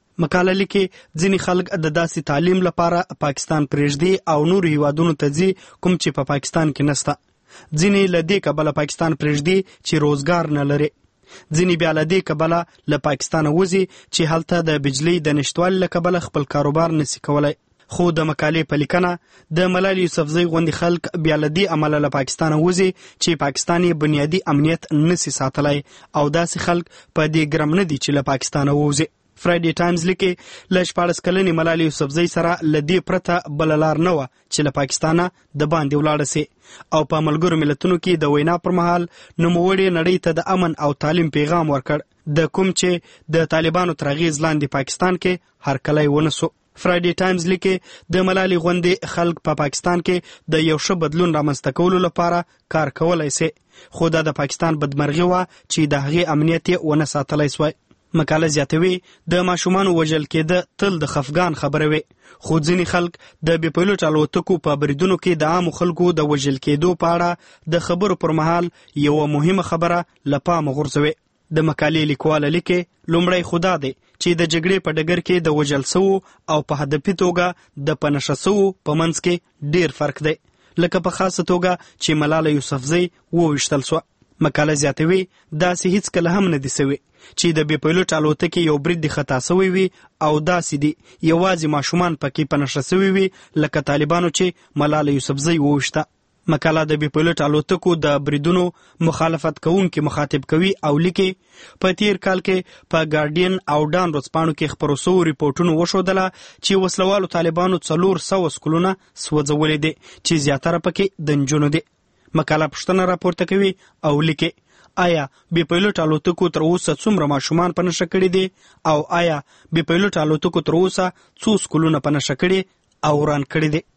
مقاله لیکي ځینې خلک د داسې تعلیم لپاره پاکستان پرېږدي او نور هیوادونو ته ځي کوم چې په پاکستان کې نشته. ځینې له دې کبله پاکستان پرېږدي چې روزګار نه لري. ځینې بیا له دې کبله له پاکستانه وځي چې هلته د بجلۍ د نشتوالي له کبله خپل کاروبار نشي کولی. خو د مقالې په لیکنه د ملالۍ یوسفزۍ غوندې خلک بیا له دې امله له پاکستانه وځي چې پاکستان یې بنیادي امنیت نشي ساتلی او داسې خلک په دې ګرم نه دي چې له پاکستانه ووځي. فرایډي ټایمز لیکي له 14 کلنې ملالۍ یوسفزۍ سره له دې پرته بله لار نه وه چې له پاکستانه د باندې ولاړه سي او په ملګرو ملتونو کې د وینا پر مهال نوموړې نړۍ ته د امن او تعلیم پیغام ورکړ، د کوم چې د طالبانو تر اغېز لاندې پاکستان کې هرکلی ونه سو. فرایډي ټایمز لیکي د ملالۍ غوندې خلک په پاکستان کې د یو ښه بدلون رامنځته کولو لپاره کار کولی سي، خو دا د پاکستان بدمرغي وه چې د هغې امنیت یې ونه ساتلی سوی. مقاله زیاتوي د ماشومانو وژل کېده تل د خفګان خبره وي، خو ځینې خلک د بې پیلوټ الوتکو په بریدونو کې د عامو خلکو د وژل کېدو په اړه د خبرو پر مهال یوه مهمه خبره له پامه غورځوي. د مقالې لیکواله لیکي لومړی خو دا دی چې د جګړې په ډګر کې د وژل سوو او په هدفي توګه د په نشه سوو په منځ کې ډیر فرق دی، لکه په خاصه توګه چې ملالۍ یوسفزۍ وویشتل سوه. مقاله زیاتوي داسې هیڅکله هم نه دي سوي چې د بې پیلوټ الوتکې یو برید دې خطا سوی وي او داسې دي یوازې ماشومان پکې په نشه سوي وي لکه طالبانو چې ملالۍ یوسفزۍ وویشته. مقاله د بې پیلوټ الوتکو د بریدونو مخالفت کوونکي مخاطب کوي او لیکي په تیر کال کې په ګارډین او ډان ورځپاڼو کې خپرو سوو ریپورټونو وښودله چې وسلوالو طالبانو 400 سکولونه سوځولي دي چې زیاتره پکې د نجونو دي. مقاله پوښتنه راپورته کوي او لیکي آیا بې پیلوټ الوتکو تر اوسه څومره ماشومان په نشه کړي دي او آیا بې پیلوټ الوتکو تر اوسه څو سکولونه په نشه کړي او وران کړي دي.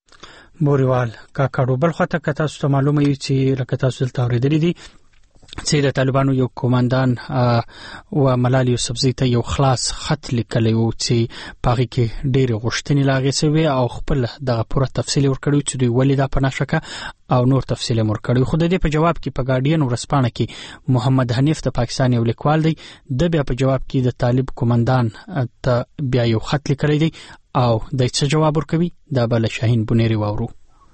بوریوال کاکاړو بل خواته که تاسو ته معلومه وي چې لکه تاسو دلته اورېدلي دي چې د طالبانو یو قوماندان و ملالۍ یوسفزۍ ته یو خلاص خط لیکلی و چې په هغې کې ډېرې غوښتنې له هغې سوې او خپل دغه پوره تفصیل یې ورکړی چې دوی ولې دا په نشه کړه او نور تفصیل یې ورکړی. خو د دې په جواب کې په ګارډین ورځپاڼه کې محمد حنیف د پاکستان یو لیکوال دی، د بیا په جواب کې د طالب قوماندان ته بیا یو خط لیکلی دی او د څه جواب ورکوي دا به له شاهین بنیري واورو.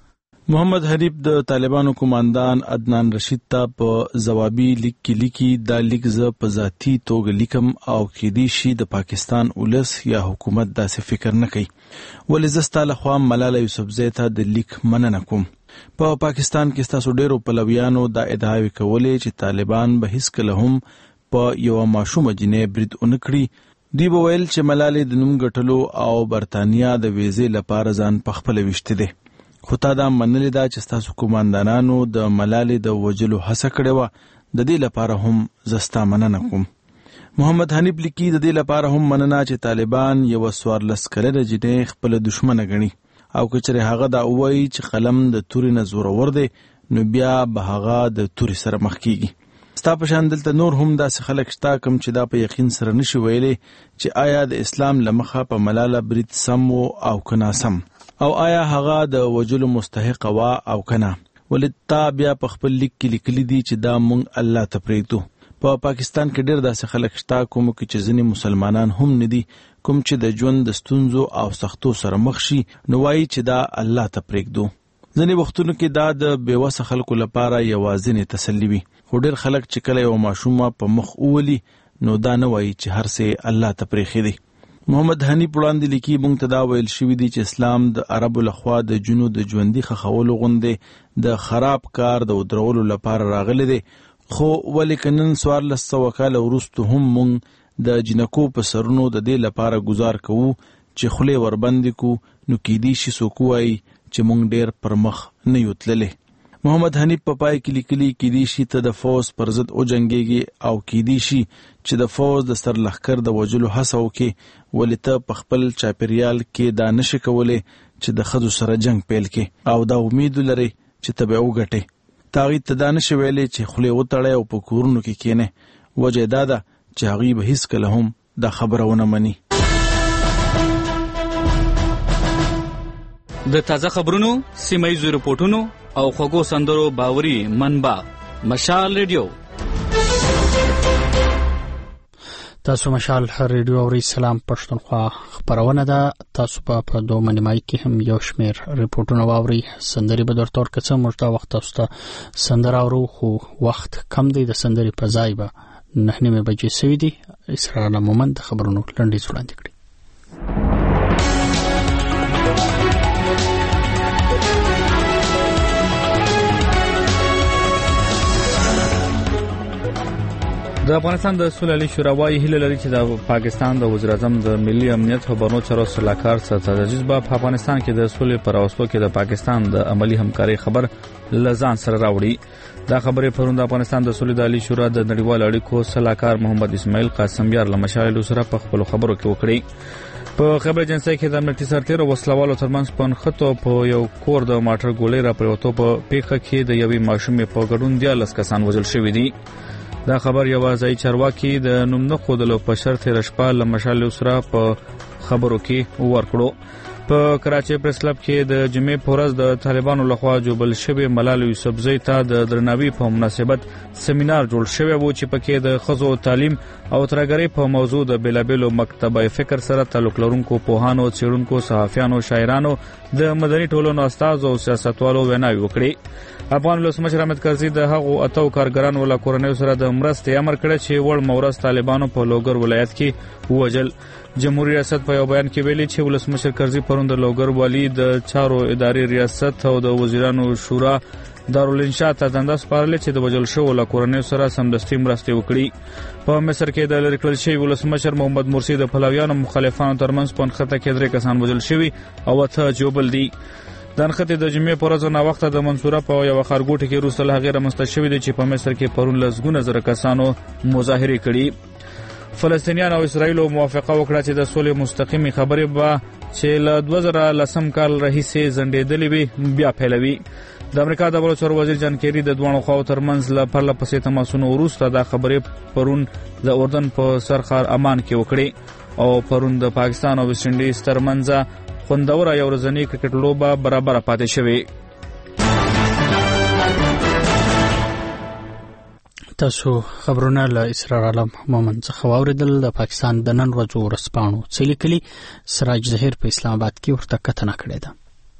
محمد حنیف د طالبانو قوماندان عدنان رشید ته په جوابي لیک کې لیکي دا لیک زه په ذاتي توګه لیکم او کېدی شي د پاکستان ولس یا حکومت داسې فکر نه کوي، ولې زه ستا لخوا ملالۍ یوسفزۍ ته د لیک مننه کوم. په پاکستان کې ستاسو ډېرو پلویانو دا ادعاوې کولې چې طالبان به هیڅکله هم په یوه ماشومه جینۍ برید ونه کړي. دوی به ویل چې ملالۍ د نوم ګټلو او برطانیا د ویزې لپاره ځان پخپله ویشتی دی، خو تا دا منلې ده چې ستاسو قوماندانانو د ملالۍ د وژلو هڅه کړې وه، د دې لپاره هم زه ستا مننه کوم. محمد حنیف لیکي د دې لپاره هم مننه چې طالبان یوه 14 کلنه جینۍ خپله دښمنه ګڼي او که چېرې هغه دا ووایي چې قلم د تورې نه زورور دی نو بیا به هغه د تورې سره مخ کیږي. ستا په شان دلته نور هم داسې خلک شته کوم چې دا په یقین سره نشي ویلی چې آیا د اسلام له مخه په ملاله برید سم و او که ناسم او آیا هغه د وجلو مستحق وا او کنه. ولې تا بیا په خپل لیک کې لیکلي دي چې دا مونږ الله ته پرېږدو. په پاکستان کې ډېر داسې خلک شته کوم کې چې ځینې مسلمانان هم نه دي کوم چې د ژوند د ستونزو او سختو سره مخ شي نو وایي چې دا الله ته پرېږدو. ځینې وختونو کې دا د بېوسه خلکو لپاره یوازینې تسلي وي، خو ډېر خلک چې کله یوه ماشومه په مخ وولي نو دا نه وایي چې هر څه الله ته پرېښی دی. محمد حنیف وړاندې لیکي موږ ته دا ویل شوي دي چې اسلام د عربو لخوا د جنو د ژوندي ښخولو غوندې د خراب کار د ودرولو لپاره راغلی دی، خو ولې که نن 1400 کاله وروستو هم موږ د جنکو په سرونو د دې لپاره ګزار کوو چې خولې وربندې کړو نو کیدی شي څوک ووایي چې موږ ډېر پر مخ نه یو تللی. محمد حنیف په پای کې لیکلي کیدی شي ته د فوز پر ضد وجنګېږي او کیدی شي چې د فوز د سرلښکر د وژلو هڅه وکړي، ولې ته په خپل چاپیریال کې دا نشي کولی چې د ښځو سره جنګ پیل کړي او دا امید ولري چې ته به وګټې. ته هغوی ته دا نشي ویلی چې خولې وتړی او په کورونو کې کښېنې. وجه دا ده چې هغوی به هېڅکله هم دا خبره ونه مني. د تازه خبرونو، سیمه‌ییزو رپورټونو او خوږو سندرو باوري منبع مشال ریډیو. تاسو مشال ریډیو او سلام پښتونخوا خبرونه ده. تاسو په دوه نیمای کې هم یو شمیر ریپورتونه واوري. سندري به درته ورکړم. موږ دا وخت تاسو ته سندره اورو خو وخت کم دی. د سندري په ځای به 9 بجې سوي دي. اسرار مومند خبرونو لنډیز وړاندې کړي. د افغانستان د سولې شورا وايي هیله لري چې د پاکستان د وزیر اعظم د ملي امنیت او بانو چارو صلاحکار سرتاج عزیز په افغانستان کې د سولې پر اوسلو کې د پاکستان د عملی همکاري خبر لزان سره راوړي. دا خبره پروند افغانستان د سولې د عالی شورا د نړیوال اړیکو صلاحکار محمد اسماعیل قاسمیار لمشایل سره په خپل خبرو کې وکړي. په خبر اجنسی کې د امنیتي سرتیرو وسلوالو ترمنځ په خطو په یو کور د ماټر ګولې را پروتو په پیښه کې د یوې ماشومې په ګډون 10 کسان وژل شوي دي. دا خبر یو ځای چارواکي د نوم نه خودلو په شرط رشپا لمشال سره په خبرو کې ورکړو. په کراچي پریس کلب کې د جمعې پورز د طالبانو لخوا جوبل شوی ملال یوسفزئی ته د درناوي په مناسبت سیمینار جوړ شوی و چې پکې د خزو تعلیم او ترګری په موضوع د بیلابلو مکتبه فکر سره تعلق لرونکو پوهانو، څېړونکو، صحافیانو، شاعرانو، د مدني ټولنو استاد او سیاستوالو ویناوي وکړي. افغان ولسمشر حامد کرزي د هغو اتو کارګرانو له کورنۍ سره د مرستې امر کړی چې وړ مورز طالبانو په لوګر ولایت کې ووجل. جمهوریت ریاست په یو بیان کې ویلي چې ولسمشر کرزي پروند د لوګر والی د چارو اداري ریاست او د وزیرانو شورا دارالانشاء ته دنده سپارلې چې د وجل شو له کورنۍ سره سمدستي مرستې وکړي. په مصر کې د لری کړل شوی ولسمشر محمد مرسی د پلاویانو مخالفانو ترمنځ په خطه کې 3 کسان وجل شوي او 8 جوبل دي. د نخته د جمعې پرځ نه وخت د منصوره په یو خارګوټ کې روسل غیر مستشوي دي چې په مصر کې پرون لزګونه زره کسانو مظاهره کړي. فلسطینیان او اسرایل موافقه وکړه چې د سولې مستقیمي خبرې به چې له 2010 کال راهیسې زندېدلې وي بیا پیلوي. د امریکا د بهرنیو چارو وزیر جان کیری د دوه خواو ترمنځ له پرله پسې تماسونو وروسته دا خبرې پرون د اردن په سرخار امان کې وکړي او پرون د پاکستان او ویسټ انډیز ترمنځ خوندوره یو ورځنی کرکټ لوبه برابر پاتې شوې. تاسو خبرونه له اسرار عالم مومند څخه واوریدل. د پاکستان د نن ورځو ورځپاڼو څه لیکلي؟ سراج ظهیر په اسلام آباد کې ورته کتنه کړې ده.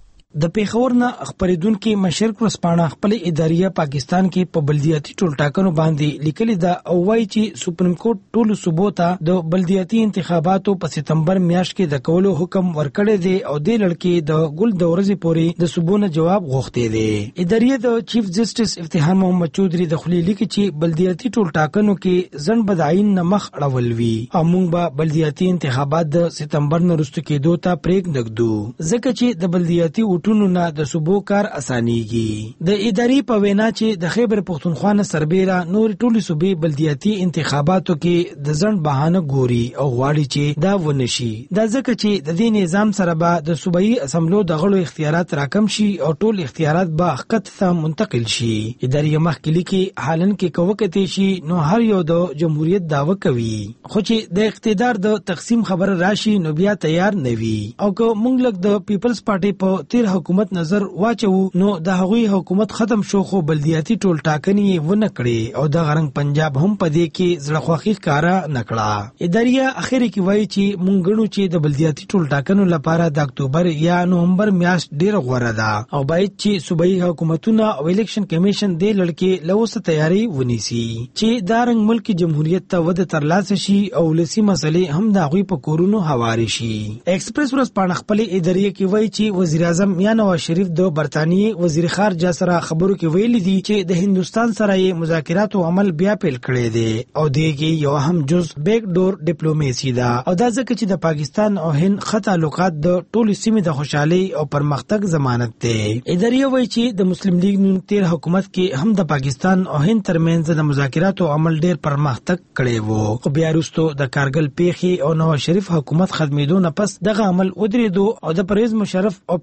د پیښور نه خبرېدونکو مشرق ورځپاڼه خپل اداریه پاکستان کې په بلدیاتي ټولټاکنو باندې لیکلي ده او وايي چې سپریم کورټ ټول صوبو ته د بلدیاتي انتخاباتو په سپتمبر میاشت کې د کولو حکم ورکړی دی او د لړکې د ګل د ورځې پورې د صوبو نه جواب غوښتي دی. اداریه د چیف جسټس افتخار محمد چودھری د خلی لیکي چې بلدیاتي ټولټاکنو کې ځن بدعین مخ اړول وی او موږ به بلدیاتي انتخابات د سپتمبر نه وروسته کېدو ته پریږدو ځکه چې د بلدیاتي ټونو نه د صوبو کار اسانيږي. د اداري په وینا چې د خیبر پختونخوا نه سربېره نور ټولي صوبې بلدیاتي انتخاباتو کې د ځن بهانه ګوري او غواړي چې دا ونشي. دا ځکه چې د دې نظام سره به د صوبایي اسمبلو د غړو اختیارات راکم شي او ټول اختیارات به حقیقت ته منتقل شي. اداري مخکلي کې حالن کې کوکته شي نو هر یو د جمهوریت داوا کوي خو چې د اقتدار د تقسیم خبر راشي نو بیا تیار نه وي او که موږ لګ د پیپلز پارټي په تیر حکومت نظر واچو نو د هغوی حکومت ختم شو خو بلدیاتي ټول ټاکنې ونه کړې او د غرنګ پنجاب هم په دې کې زړخواخي ښکارا نکړه. اداریه اخر کې وایي چې مونږ غنو چې د بلدیاتي ټول ټاکنو لپاره د اکتوبر یا نومبر میاشت ډیر غوړه ده او باید چې صوبایي حکومتونه او الیکشن کمیشن د لړکې لوسه تیاری ونیسي چې دا رنګ ملک جمهوریت ته ود ترلاسه شي او لسی مسلې هم د هغوی په کورونو هواري شي. ایکسپریس ورځپاڼه خپل اداریه کې وایي چې وزیر اعظم نواز شریف د برتانیې وزیر خارجه سره خبرو کې ویلي دي چې د هندستان سره یې مذاکرات او عمل بیا پیل کړی دی او دغه یو هم جز بیک ډور ډیپلوماسي ده او دا ځکه چې د پاکستان او هند خط تعلقات د ټولو سیمې د خوشحالي او پرمختګ ضمانت دی. اداریه وایي چې د مسلم لیگ نن تیر حکومت کې هم د پاکستان او هند ترمنځ د مذاکرات او عمل ډیر پرمختګ کړی وو خو بیا وروسته د کارګل پیښې او نواز شریف حکومت ختمېدو نه پس دغه عمل ودرېدو او د پرویز مشرف او پیپلز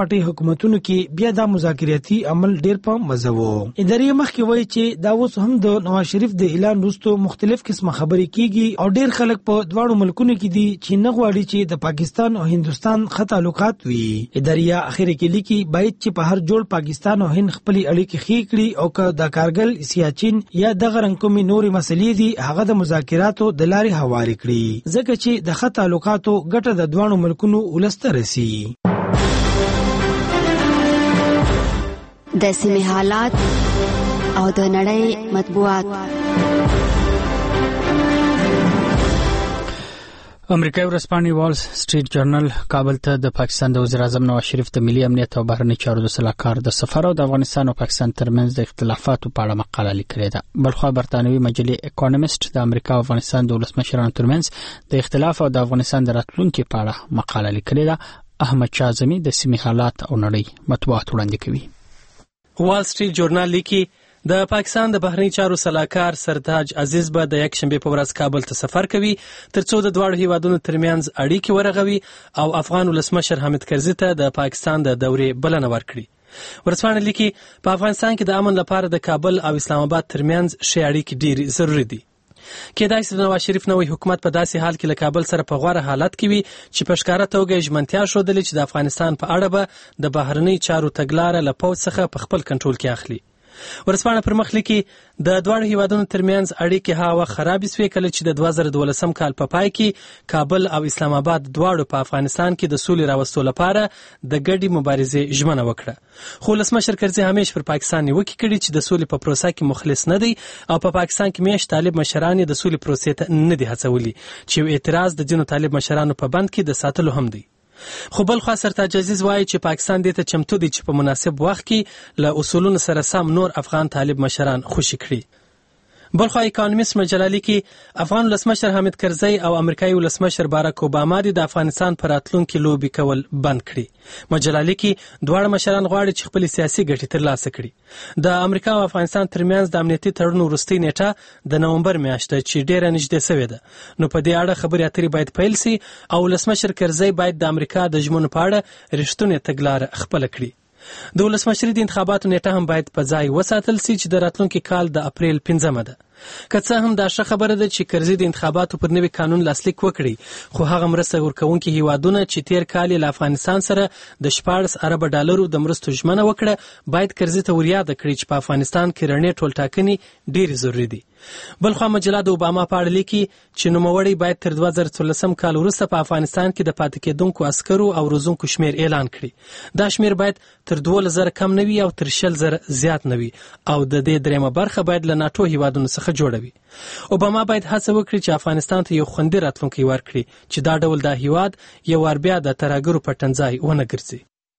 پټي حکومتونو کې بیا د مذاکراتي عمل ډیر په مزه وو. ادارې مخکې وایي چې دا اوس هم د نواز شریف د اعلان وروسته مختلف قسمه خبرې کیږي او ډیر خلک په دواړو ملکونو کې دي چې نه غواړي چې د پاکستان او هندستان ښه تعلقات وي. ادارې اخر کې لیکي باید چې په هر جوړ پاکستان او هند خپل اړیکې ښې کړي او که د کارګل سیاچین یا دغه رنګ کومې نورې مسلې دي هغه د مذاکراتو د لارې هوارې کړي ځکه چې د ښه تعلقاتو ګټه د دواړو ملکونو ولس ته رسي. د سیمې حالات او د نړۍ مطبوعات. امریکایي ورځپاڼې والز سټریټ جرنل کابل ته د پاکستان د وزیر اعظم نواز شریف د ملي امنیت او بهرنی چارو د سلاکار د سفر او د افغانستان او پاکستان ترمنځ د اختلافاتو په اړه مقاله لیکلې ده. بلخوا برتانوي مجلې اکونومیست د امریکا او افغانستان د ولسمشرانو ترمنځ د اختلاف او د افغانستان د راتلونکي په اړه مقاله لیکلې ده. احمد شاه اعظمي د سیمې حالات او نړۍ مطبوعات وړاندې کوي. وال سټریټ جورنال لیکي د پاکستان د بهرنی چارو سلاکار سرتاج عزیز به د یک شنبه په ورځ کابل ته سفر کوي ترڅو د دواړو هیوادونو ترمنځ اړیکې ورغوي او افغان ولسمشر حامد کرزي ته د پاکستان د دورې بلنه ورکړي. ورځپاڼه لیکي په افغانستان کې د امن لپاره د کابل او اسلام آباد ترمنځ ښې اړیکې ډېرې ضروري دي. کېدای شي د نواز شریف نوی حکومت په داسې حال کې له کابل سره په غوره حالت کې وي چې په ښکاره توګه یې ژمنتیا ښودلې چې د افغانستان په اړه به د بهرنۍ چارو تګلاره له پوځ څخه په خپل کنټرول کې اخلي. ورځپاڼه پر مخ لیکي د دواړو هیوادونو ترمنځ اړیکې هغه خرابې سوې کله چې د 2012 کال په پای کې کابل او اسلام آباد دواړو په افغانستان کې د سولې راوستلو لپاره د ګډې مبارزې ژمنه وکړه. خو ولسمشر کرزي همیشه پر پاکستان نیوکې کړي چې د سولې په پروسه کې مخلص نه دی او په پاکستان کې میشت طالب مشران د سولې پروسې ته نه دي هڅولي چې یو اعتراض د ځینو طالب مشرانو په بند کې د ساتلو هم دی. خو بل خوا سرتاج عزیز وایي چې پاکستان دې ته چمتو دی چې په مناسب وخت کې له اصولونو سره سم نور افغان طالب مشران خوشي کړي. بل خوا اکونومیست مجله لیکي افغان ولسمشر حامد کرزي او امریکایي ولسمشر باراک اوباما د افغانستان پر راتلونکي لوبي کول بند کړي. مجله لیکي دواړه مشران غواړي چې خپل سیاسي ګټې ترلاسه کړي. د امریکا او افغانستان ترمنځ د امنیتي تړون وروستۍ نیټه د نومبر میاشت چې ډیره نږدې شوې ده. نو په دې اړه خبرې اترې باید پیل شي او ولسمشر کرزي باید د امریکا د ژمنو په اړه رښتونې تګلاره خپل کړي. د ولسمشرۍ د انتخاباتو نیټه هم باید په ځای وساتل شي چې د راتلونکي کال د اپریل 5 ده. که څه هم دا ښه خبره ده چې کرزي د انتخاباتو پر نوي قانون لاسلیک وکړي خو هغه مرسته ورکوونکي هیوادونه چې تیر کال له افغانستان سره د 14 ارب ډالرو د مرستو ژمنه وکړه باید کرزي ته وریاد کړي چې په افغانستان کې رڼې ټولټاکنې ډېرې ضروري دي. بل خو مجله د اوباما په اړه لیکي چې نوموړی باید تر 2014 کال وروسته په افغانستان کې د پاتې کېدونکو عسکرو او روزونکو شمیر اعلان کړي. دا شمیر باید تر 12,000 کم نه وي او تر 10,000 زیات نه وي او د دې دریمه برخه باید له ناتو هیوادونو څخه جوړوي. اوباما باید هڅه وکړي چې افغانستان ته یو خوندي راتلونکی ورکړي چې دا ډول د هیواد یو ور بیا د ترهګرو په ټنځای ونه ګرځي.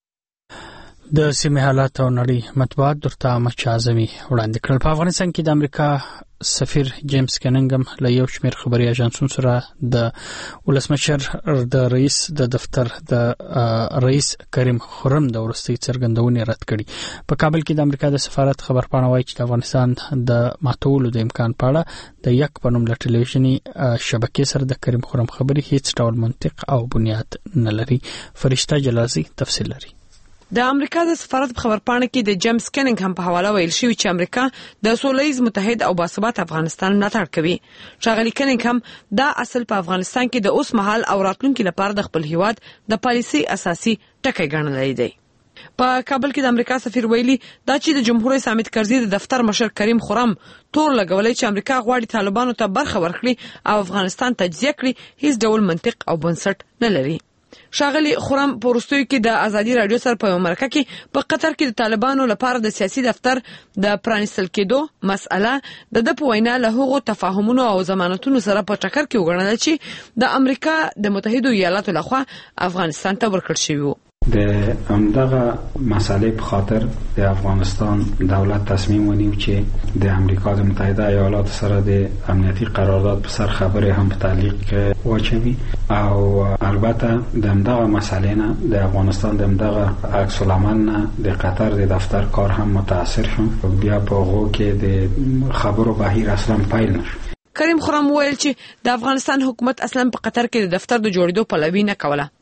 د سیمې حالات او نړۍ مطبوعات درته احمد شاه اعظمي وړاندې کړل. په افغانستان کې د امریکا سفیر جیمز کننګم له یو شمېر خبري اژانسونو سره د ولسمشر د رئیس د دفتر د رئیس کریم خرم د ورستۍ څرګندونې رد کړي. په کابل کې د امریکا د سفارت خبرپاڼه وایي چې د افغانستان د ماتولو د امکان په اړه د یک په نوم له ټلویزیوني شبکې سره د کریم خرم خبري هیڅ ډول منطق او بنیاد نه لري. فرشته جلازي تفصیل لري. د امریکا د سفارت په خبرپاڼه کې د جیمز کننګهم په حواله ویل شوی چې امریکا د سولهییز متحد او باثبات افغانستان ملاتړ کوي. ښاغلي کننګهم دا اصل په افغانستان کې د اوس مهال او راتلونکي لپاره د خپل هیواد د پالیسي اساسي ټکی ګڼلی دی. په کابل کې د امریکا سفیر ویلي دا چې د جمهور رئیس حامد کرزي د دفتر مشر کریم خرم تور لګولای چې امریکا غواړي طالبانو ته برخه ورکړي او افغانستان تجزیه کړي هیڅ ډول منطق او بنسټ نه لري. ښاغلي خرم په وروستیو کې د ازادي راډیو سره په مرکه کې په قطر کې د طالبانو لپاره د سیاسي دفتر د پرانیستل کېدو مسأله د په وینا له هغو تفاهمونو او ضمانتونو سره په ټکر کې وګڼل چې د امریکا د متحده ایالاتو لخوا افغانستان ته ورکړل شوی وو. د همدغه مسالې په خاطر د افغانستان دولت تصمیم ونیو چې د امریکا د متحده ایالاتو سره د امنیتي قرارداد په سر خبرې هم په تعلیق واچوي او البته د همدغه مسالې نه د افغانستان د همدغه عکس العمل نه د قطر د دفتر کار هم متاثر شو. بیا په هغو کې د خبرو بهیر اصلا پیل نشو. کریم خرم ویل چې د افغانستان حکومت اصلا په قطر کې د دفتر د جوړېدو پلوي نه کوله.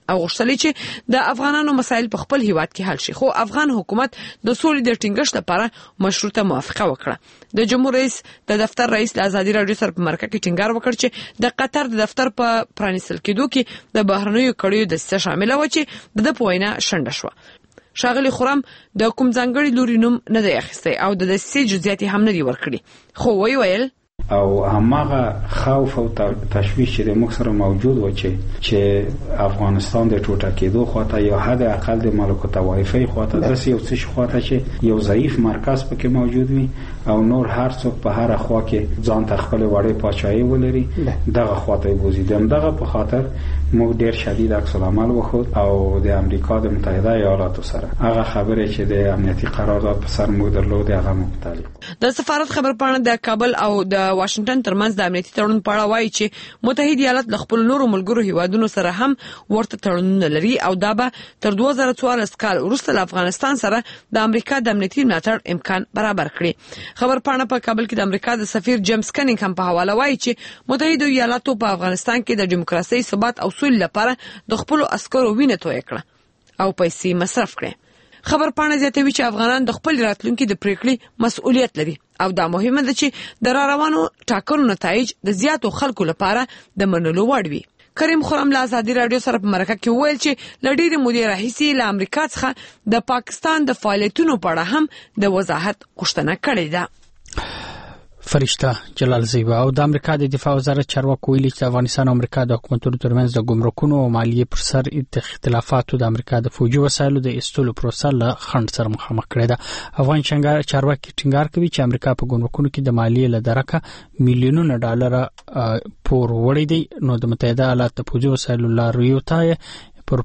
او غوښتل چې د افغانانو مسایل په خپل هیواد کې حل شي. خو افغان حکومت د سولې د ټینګښت لپاره مشروطه موافقه وکړه. د جمهور رئیس د دفتر رئیس له ازادي راډیو سره په مرکه کې ټینګار وکړ چې د قطر د دفتر په پرانیستل کېدو کې د بهرنیو کړیو دسیسه شامله و چې د په وینا شنډه شوه. ښاغلي خرم د کوم ځانګړي لوري نوم نه دی اخیستی او د دسیسې جزئیات هم نه دي ورکړي، خو ویل او هماغه خوف او تشویش چې موږ سره موجود و چې افغانستان د ټوټه کېدو خواته یا حد اقل د ملکوت طوایفي خواته داسې یو څه خواته چې یو ضعیف مرکز پکې موجود وي او نور هر څوک په هر خوا کې ځان ته خپل وړې پاچاهي ولري دغه خواته بوزیدم. دغه په خاطر موږ ډیر شدید عکس العمل وخت او د امریکا د متحده ایالاتو سره هغه خبره چې د امنیتي قرارداد په سر موږ درلود هغه مختلف. د سفارت خبرپاڼه د کابل او د واشنگټن ترمنځ د امنیتي تړون په اړه وایي چې متحده ایالات له خپل نورو ملګرو هیوادونو سره هم ورته تړونونه لري او دا به تر 2014 کال وروسته له افغانستان سره د امریکا د امنیتي ملاتړ امکان برابر کړي. خبرپاڼه په کابل کې د امریکا د سفیر جیمز کنینګ هم په حواله وایي چې متحده ایالاتو په افغانستان کې د دیموکراسي ثبات او سولې لپاره د خپل عسکرو وینه توی کړه او پیسې مصرف کړي. خبرپاڼه زیاتوي چې افغانان د خپل راتلونکي د پریکړې مسؤلیت لري او دا مهمه ده چې د روانو ټاکنو نتایج د زیاتو خلکو لپاره د منلو وړ وي. کریم خرم له ازادي راډیو سره په مرکه کې وویل چې له ډېرې مودې راهیسې له امریکا څخه د پاکستان د فعالیتونو په اړه هم د وضاحت غوښتنه کړې ده. فرشته جلال زیبا او د امریکا د دفاع وزارت چارواکو ویلي چې افغانستان او امریکا د حکومتونو ترمنځ د ګمرکونو او مالیې پر سر د اختلافاتو د امریکا د فوجي وسایلو د ایستلو پروسه له خنډ سره مخامخ کړې ده. افغان چارواکي ټینګار کوي چې امریکا په ګمرکونو کې د مالیې له درکه میلیونونه ډالر پور وړي دي، نو د متحده ایالاتو د فوجي وسایلو لاریو ته پر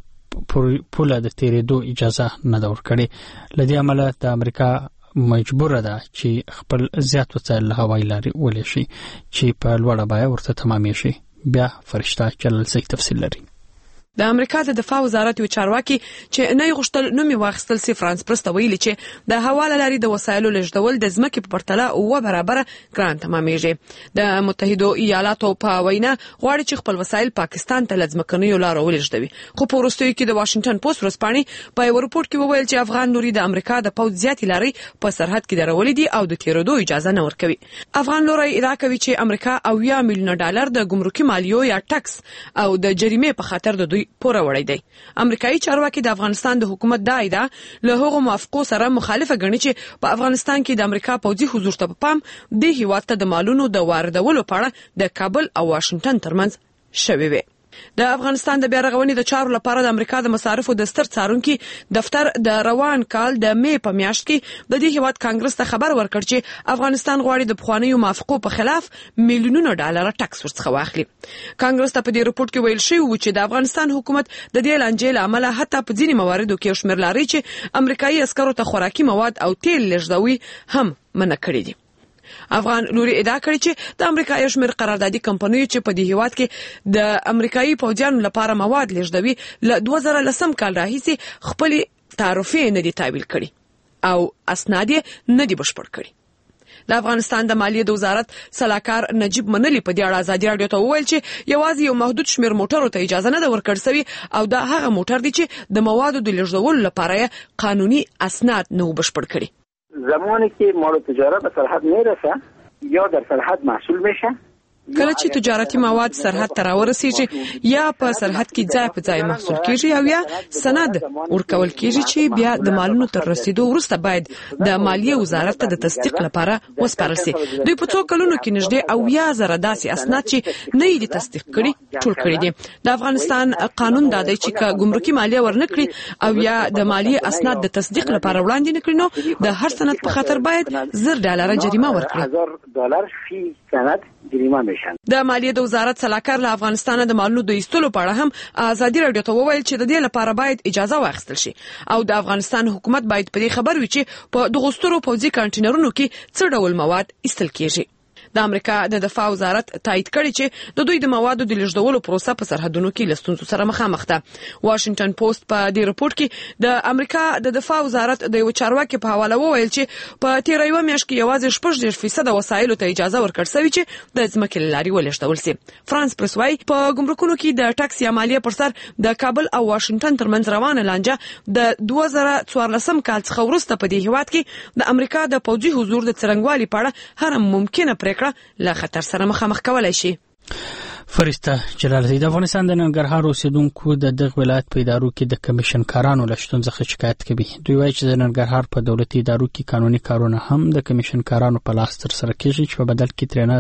پوله د تیرېدو اجازه نه ده ورکړې. له دې امله د امریکا مجبوره ده چې خپل زیات وسایل هوایي لارې ولې شي چې په لوړه بیه ورته تمامې شي. بیا فرشته جلال زی تفصیل لري. د امریکا د دفاع وزارت یو چارواکي چې نه غوښتل نومي واخیستل سي فرانس پرسته ویلي چې د حواله لري د وسایلو لږدول د ځمکې په پرتله او برابر ګران تمامېږي. د متحده ایالاتو په وینا غواړي چې خپل وسایل پاکستان ته لځمکنیو لارو ولېږدوي، خو په وروستیو کې د واشنگټن پوسټ ورځپاڼې په یو رپورټ کې وویل چې افغان لوري د امریکا د پوځ زیاتې لارې په سرحد کې درولې دي او د تیرېدو اجازه نه ورکوي. افغان لوري ادعا کوي چې امریکا او 1 میلیون ډالر د ګمرکي مالیو یا ټکس او د جریمې په خاطر د دوی پوره وړي دی. امریکایي چارواکي د افغانستان د حکومت د ایدا له هغو موافقو سره مخالفه ګڼي چې په افغانستان کې د امریکا پوځي حضور ته په پام د هیواد ته د مالونو د واردولو په اړه د کابل او واشنگټن ترمنځ شوې وي. د افغانستان د بیا رغونې د چارو لپاره د امریکا د مصارفو د ستر څارونکي دفتر د روان کال د مې په میاشت کې د دې هیواد کانګرس ته خبر ورکړ چې افغانستان غواړي د پخوانیو موافقو په خلاف میلیونونو ډالر ټکس ورڅخه واخلي. کانګرس ته په دې رپورت کې ویل شوی و چې د افغانستان حکومت د دې لانجې له امله حتی په ځینې مواردو کې شمیر لري چې امریکایي عسکرو ته خوراکي مواد او تیل لږدوي هم منع کړی دي. افغان لوري ادعا کړې چې د امریکا یو شمېر قراردادي کمپنیو چې په دې هیواد کې د امریکایي پوځیانو لپاره مواد لږدوي له 2010 کال راهیسې خپل تعرفې نه دي تحویل کړي او اسناد یې نه دي بشپړ کړي. د افغانستان د مالیې د وزارت سلاکار نجیب منلی په دې اړه ازادي راډیو ته وویل چې یوازې یو محدود شمېر موټرو ته اجازه نه ده ورکړل شوې او دا هغه موټر دي چې د موادو د لږدولو لپاره قانوني اسناد نه بشپړ کړي. زمانی که مال تجارت به سرحد میرسه یا در سرحد محصول میشه، کله چې تجارتي مواد سرحد ته راورسیږي یا په سرحد کې ځای په ځای محصول کیږي او یا سند ورکول کیږي چې بیا د مالونو تر رسیدو وروسته باید د مالیې وزارت ته د تصدیق لپاره وسپارل شي. دوی په څو کلونو کې نږدې او یا زره داسې اسناد چې نه یې تصدیق کړي ټول کړي دي. د افغانستان قانون دا دی چې ګمرکي مالیه ورنکړي او یا د مالیې اسناد د تصدیق لپاره وړاندې نکړي نو د هر سند په خاطر باید $1000 جریمه ورکړي. $1000 فی سند جریمه میشن. د مالیې د وزارت سلاکار له افغانستان د مالونو د ایستلو په اړه هم ازادي راډیو ته وویل چې د دې لپاره باید اجازه واخیستل شي او د افغانستان حکومت باید په دې خبر وي چې په دغه سترو پوځي کانټینرونو کې څه ډول مواد ایستل کیږي. د امریکا د دفاع وزارت تایید کړی چې د دوی د موادو د لیږدولو پروسه په سرحدونو کې له ستونزو سره مخامخ ده. واشنگټن پوسټ په دې رپورت کې د امریکا د دفاع وزارت د یو چارواکي په حواله وویل چې په تیر یو میاشت کې یوازې 6% وسایلو ته اجازه ورکړل شوې چې د ځمکې لاري ولېږدول شي. فرانس پریس وايي په ګمرکونو کې د ټاکس یا مالیه پر سر د کابل او واشنگټن ترمنځ روانه لانجه د 2014 کال څخه وروسته په دې هیواد کې د امریکا د پوځي حضور د څرنګوالي په اړه هر ممکنه پریکړه له خطر سره مخامخ کولای شي. فرشته جلال الدین د افغانستان د ننګرهار اوسیدونکو د دغه ولایت په ادارو کې د کمیشنکارانو له شتون څخه شکایت کوي. دوی وایي چې د ننګرهار په دولتي ادارو کې قانوني کارونه هم د کمیشنکارانو په لاس تر سره کیږي چې په بدل کې ترنه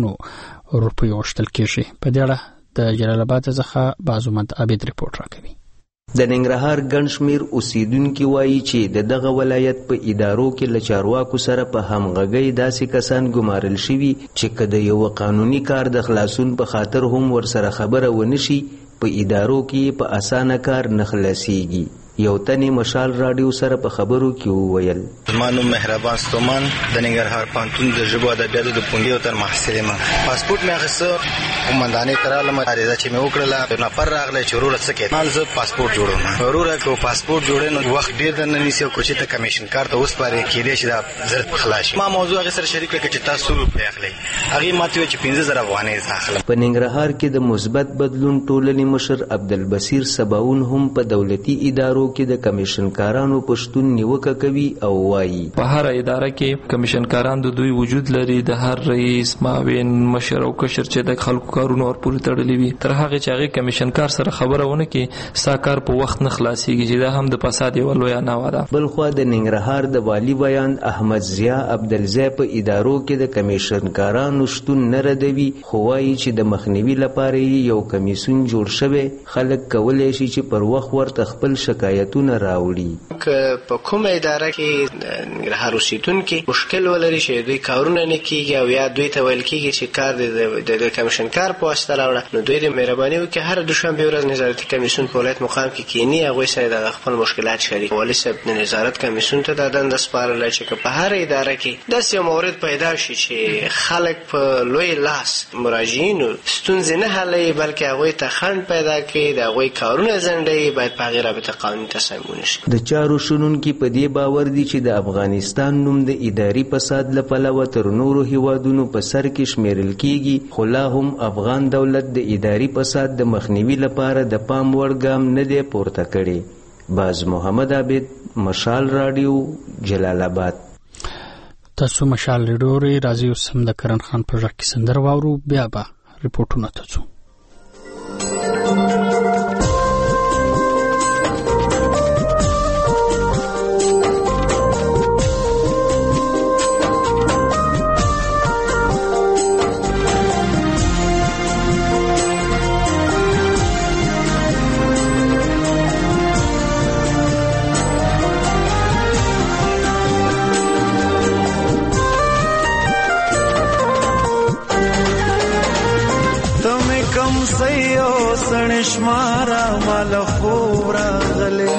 زرګونو روپۍ غوښتل کیږي. په دې اړه د جلال آباد څخه بازومند عابد ریپورت راکوي. د ننګرهار ګڼ شمېر اوسیدونکي وایي چې دغه ولایت په ادارو کې له چارواکو سره په همغږۍ داسې کسان ګمارل شوي چې که د یو قانوني کار د خلاصون په خاطر هم ورسره خبره ونشي په ادارو کې په اسانه کار نه خلاصيږي. یو تنی مشال رادیو سره په خبرو کې وویل زما نوم مهربان ستومان د ننګرهار پوهنتون د ژبو ادبیاتو د پوندې او تر محصل یم. پاسپورت مې اخیسته قومندانۍ ته رالم عریضه چې مې وکړله نفر راغلی چې وروره څه کوې مال زه پاسپورت جوړوم وروره که پاسپورت جوړوې نو وخت ډېر درنه نیسي او کوچې ته کمیشن کار ته وسپارې کېدی چې دا زر خلاص شي. ما موضوع هغې سره شریک کړه چې تاسو روپۍ اخلئ هغې ما ته وویل چې 15,000 افغانۍ زه اخلم. په ننګرهار کې د مثبت بدلون ټولنې مشر عبدالبصیر سباون هم په دولتي ادارو کې د کمیشن کارانو پښتون نیوکه کوي او وایي په هر اداره کې کمیشنکاران د دوی وجود لري. د هر رئیس معاون مشر او کشر چې د خلکو کارونو ورپورې تړلي وي تر هغه چې هغه کمیشنکار سره خبره ونه کې ساکار په وخت نه خلاصيږي چې دا هم د فساد یو لوی ناوه ده. بل خو د ننګرهار د والی بیان احمد ضیا عبدالزی په ادارو کې د کمیشنکارانو شتون نه ردوي خو وایي چې د مخنیوي لپاره یو کمیسیون جوړ شوی خلک کولای شي چې پر وخت ورته خپل شکایتونه راوړي. که په کومه اداره کې ننګرهار اوسیدونکي مشکل ولري چې دوی کارونه نه کیږي او یا دوی ته ویل کیږي چې کار د کمیشنکار په واسطه راوړه نو دوی د مهرباني وکړي هر دوشنبه ورځ نظارتي کمیسیون په ولایت مقام کې کینی هغوی سره د خپل مشکلات شریک والي صاحب د نظارت کمیسیون ته د دنده سپارل چې په هر اداره کې داسې یو مورد پیدا شي چې خلک په لوی لاس مراجعین ستونزې نه حلوي بلکې هغوی ته خنډ پیدا کړي د هغوی کارونه ځنډوي باید په هغې رابطه قانوني تصمیم ونیسي. د چارو شنونکي په دې باور دي چې د افغانستان نوم د اداري فساد له پلوه تر نورو هیوادونو په سر کې شمیرل کیږي خو لا هم افغان دولت د اداري فساد د مخنیوي لپاره د پام وړ ګام نه دی پورته کړی. باز محمد عابد مشال رادیو جلال آباد. تاسو مشال رادیو راځي اوس هم د کرن خان په ژغ کې سندره واورو بیا به ریپورټونه ته ځو. شمارا مال خوب راغلے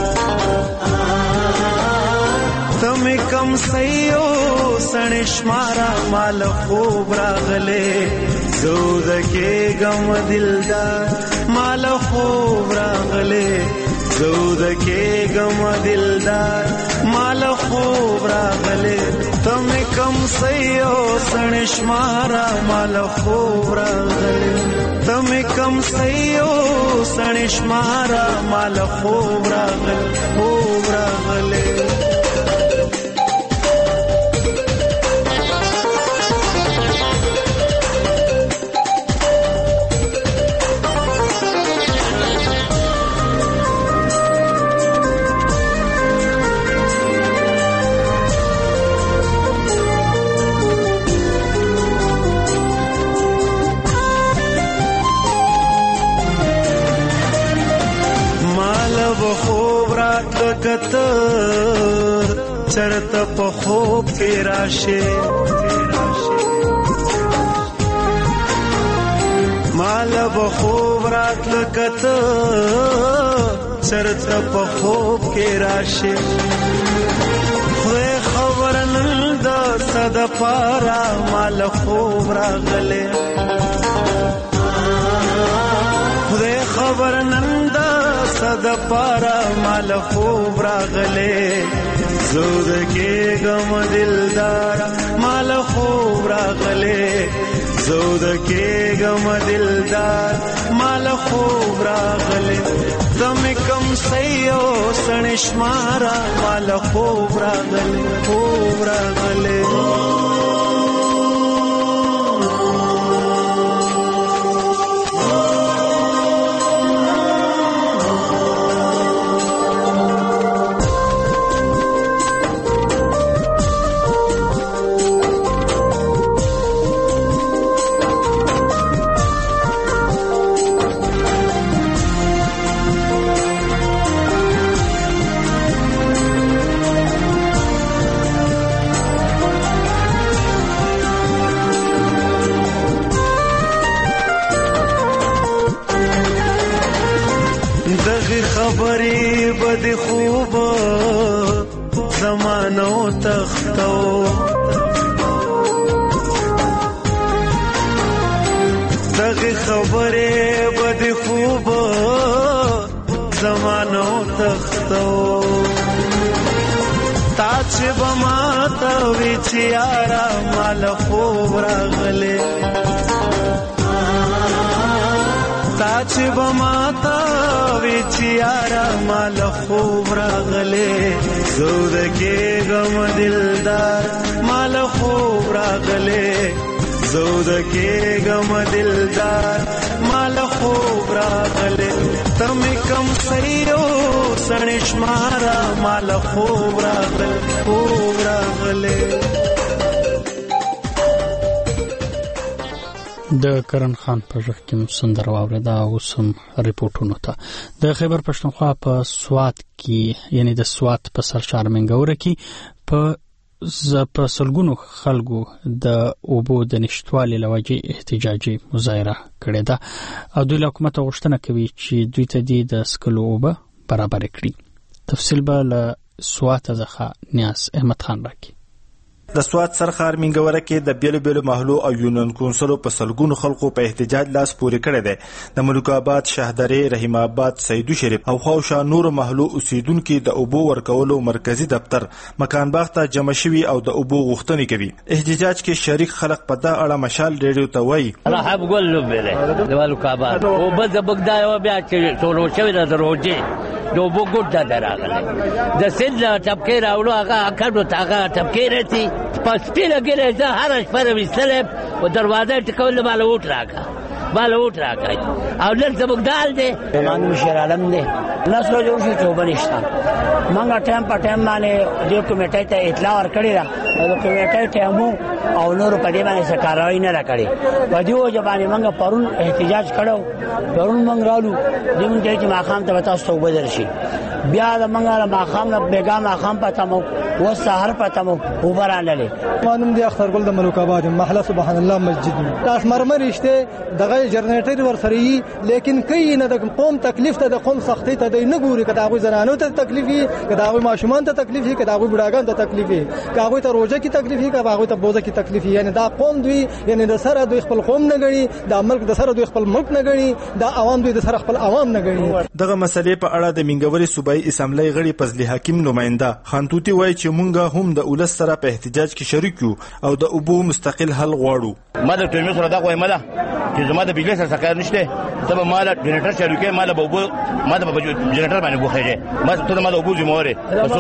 تم کم سیو سن شمارا مال خوب راغلے زود کے غم دلدار مال خوب راغلے زود کے غم دلدار مال خوب راغلے تم کم سیو سن شمارا مال خوب راغلے تم کم سیو سنش مارا مال خوب راغلے चरत په خوب کې راشه مال به خوب راتل کته چرت په خوب کې راشه خو خبر نن د صد پارا مال خوب راغله خدای خبر نند صد پارا مال خوب راغله زود کې غم دلدار مال خوب راغله زود کې غم دلدار مال خوب راغله زم کم سيو سنشمارا مال خوب راغله خوب راغله خبری بد خوب زمانو تختو دغی خبری بد خوب زمانو تختو تاچ بماتا ویچیارا مال خوب راغلے تاچ بماتا ویچیارا مال خوب راغلے زود کے غم دلدار مال خوب راغلے زود کے غم دلدار مال خوب راغلے تم کم سیو سنشمارا مال خوب راغلے د کرن خان په ژغ کې سندره واورېده او سم ریپورټونو ته د خیبر پښتونخوا په سوات کې یعنی د سوات په سرشار منګوره کې په سلګونو خلکو د اوبو د نشټوالي لوجه احتجاجي مظاهره کړې ده او دوی له حکومت غوښتنه کوي چې دوی ته د سکلو اوبه برابر کړي. تفصیل به له سوات څخه نیاز احمد خان راکړي. د سوات سرخار منګوره کې د بیلو بیلو محلو او یونین کونسلو په سلګونو خلکو په احتجاج لاس پورې کړی دی. د ملک آباد، شهدرې، رحیم آباد، سیدو شریف او خواوشا نور محلو اوسیدونکو د اوبو ورکولو مرکزی دفتر مکان باغ ته جمع شوي او د اوبو غوښتنې کوي. احتجاج کې شریک خلک په دا اړه مشال ریډیو ته وایي رحب ګل لوبله د ملک آباد او بد بغداد او بیا چې ټولو شوی د دروځي دو بو ګډ دراغله د سند ټپکې راوړو هغه کډو تاغه ټپکې رتی پس پیله ګره زه هر شپه وسلم او دروازه ټکول مال وټ راکا او نن زبګدال دی مان مشر عالم دی نسلو جوړ شي توبه نشته مونږه ټایم په ټایم باندې د کمیټې ته اطلاع ورکړی را او کمیټې ته مو او نور په دې باندې سکارای نه راکړي په دې وجه باندې مونږ پرون احتجاج کړو پرون مونږ رالو دمون ته چې ماخام ته تاسو توبه درشي بیا د مونږه ماخام نه بیګا ماخام پته مو و سحر پته مو وبرانلې مانم دی اختر ګل د ملک آباد محله سبحان الله مسجد تاس مرمر رشته دغه جنریټر ورسري لیکن کای نه د قوم تکلیف ته د قوم سختي ته نه ګوري کدا غو زنانو ته تکلیفي کدا غو ماشومان ته تکلیفي کدا غو بډاګان ته تکلیفي کاغه ته روزه کی تکلیفي کاغه ته بوزه کی تکلیفي یعنی دا قوم دوی یعنی د سره دوی خپل قوم نه غړي دا ملک د سره دوی خپل ملک نه غړي دا عوام دوی د سره خپل عوام نه غړي. دغه مسلې په اړه د منګوري صوبایي اسمبلی غړي فضل حکیم نماینده خانتوتی وایي چې مونږه هم د اولس سره په احتجاج کې شریک یو او د اوبو مستقل حل غواړو. ما د ټیمو سره دا وایم دا چې زما د بجلی سره سکار نشته ته به مال جنریټر چالو کې مال به وبو ما د جنریټر باندې بوخیږي ما ته ما د وبو زموره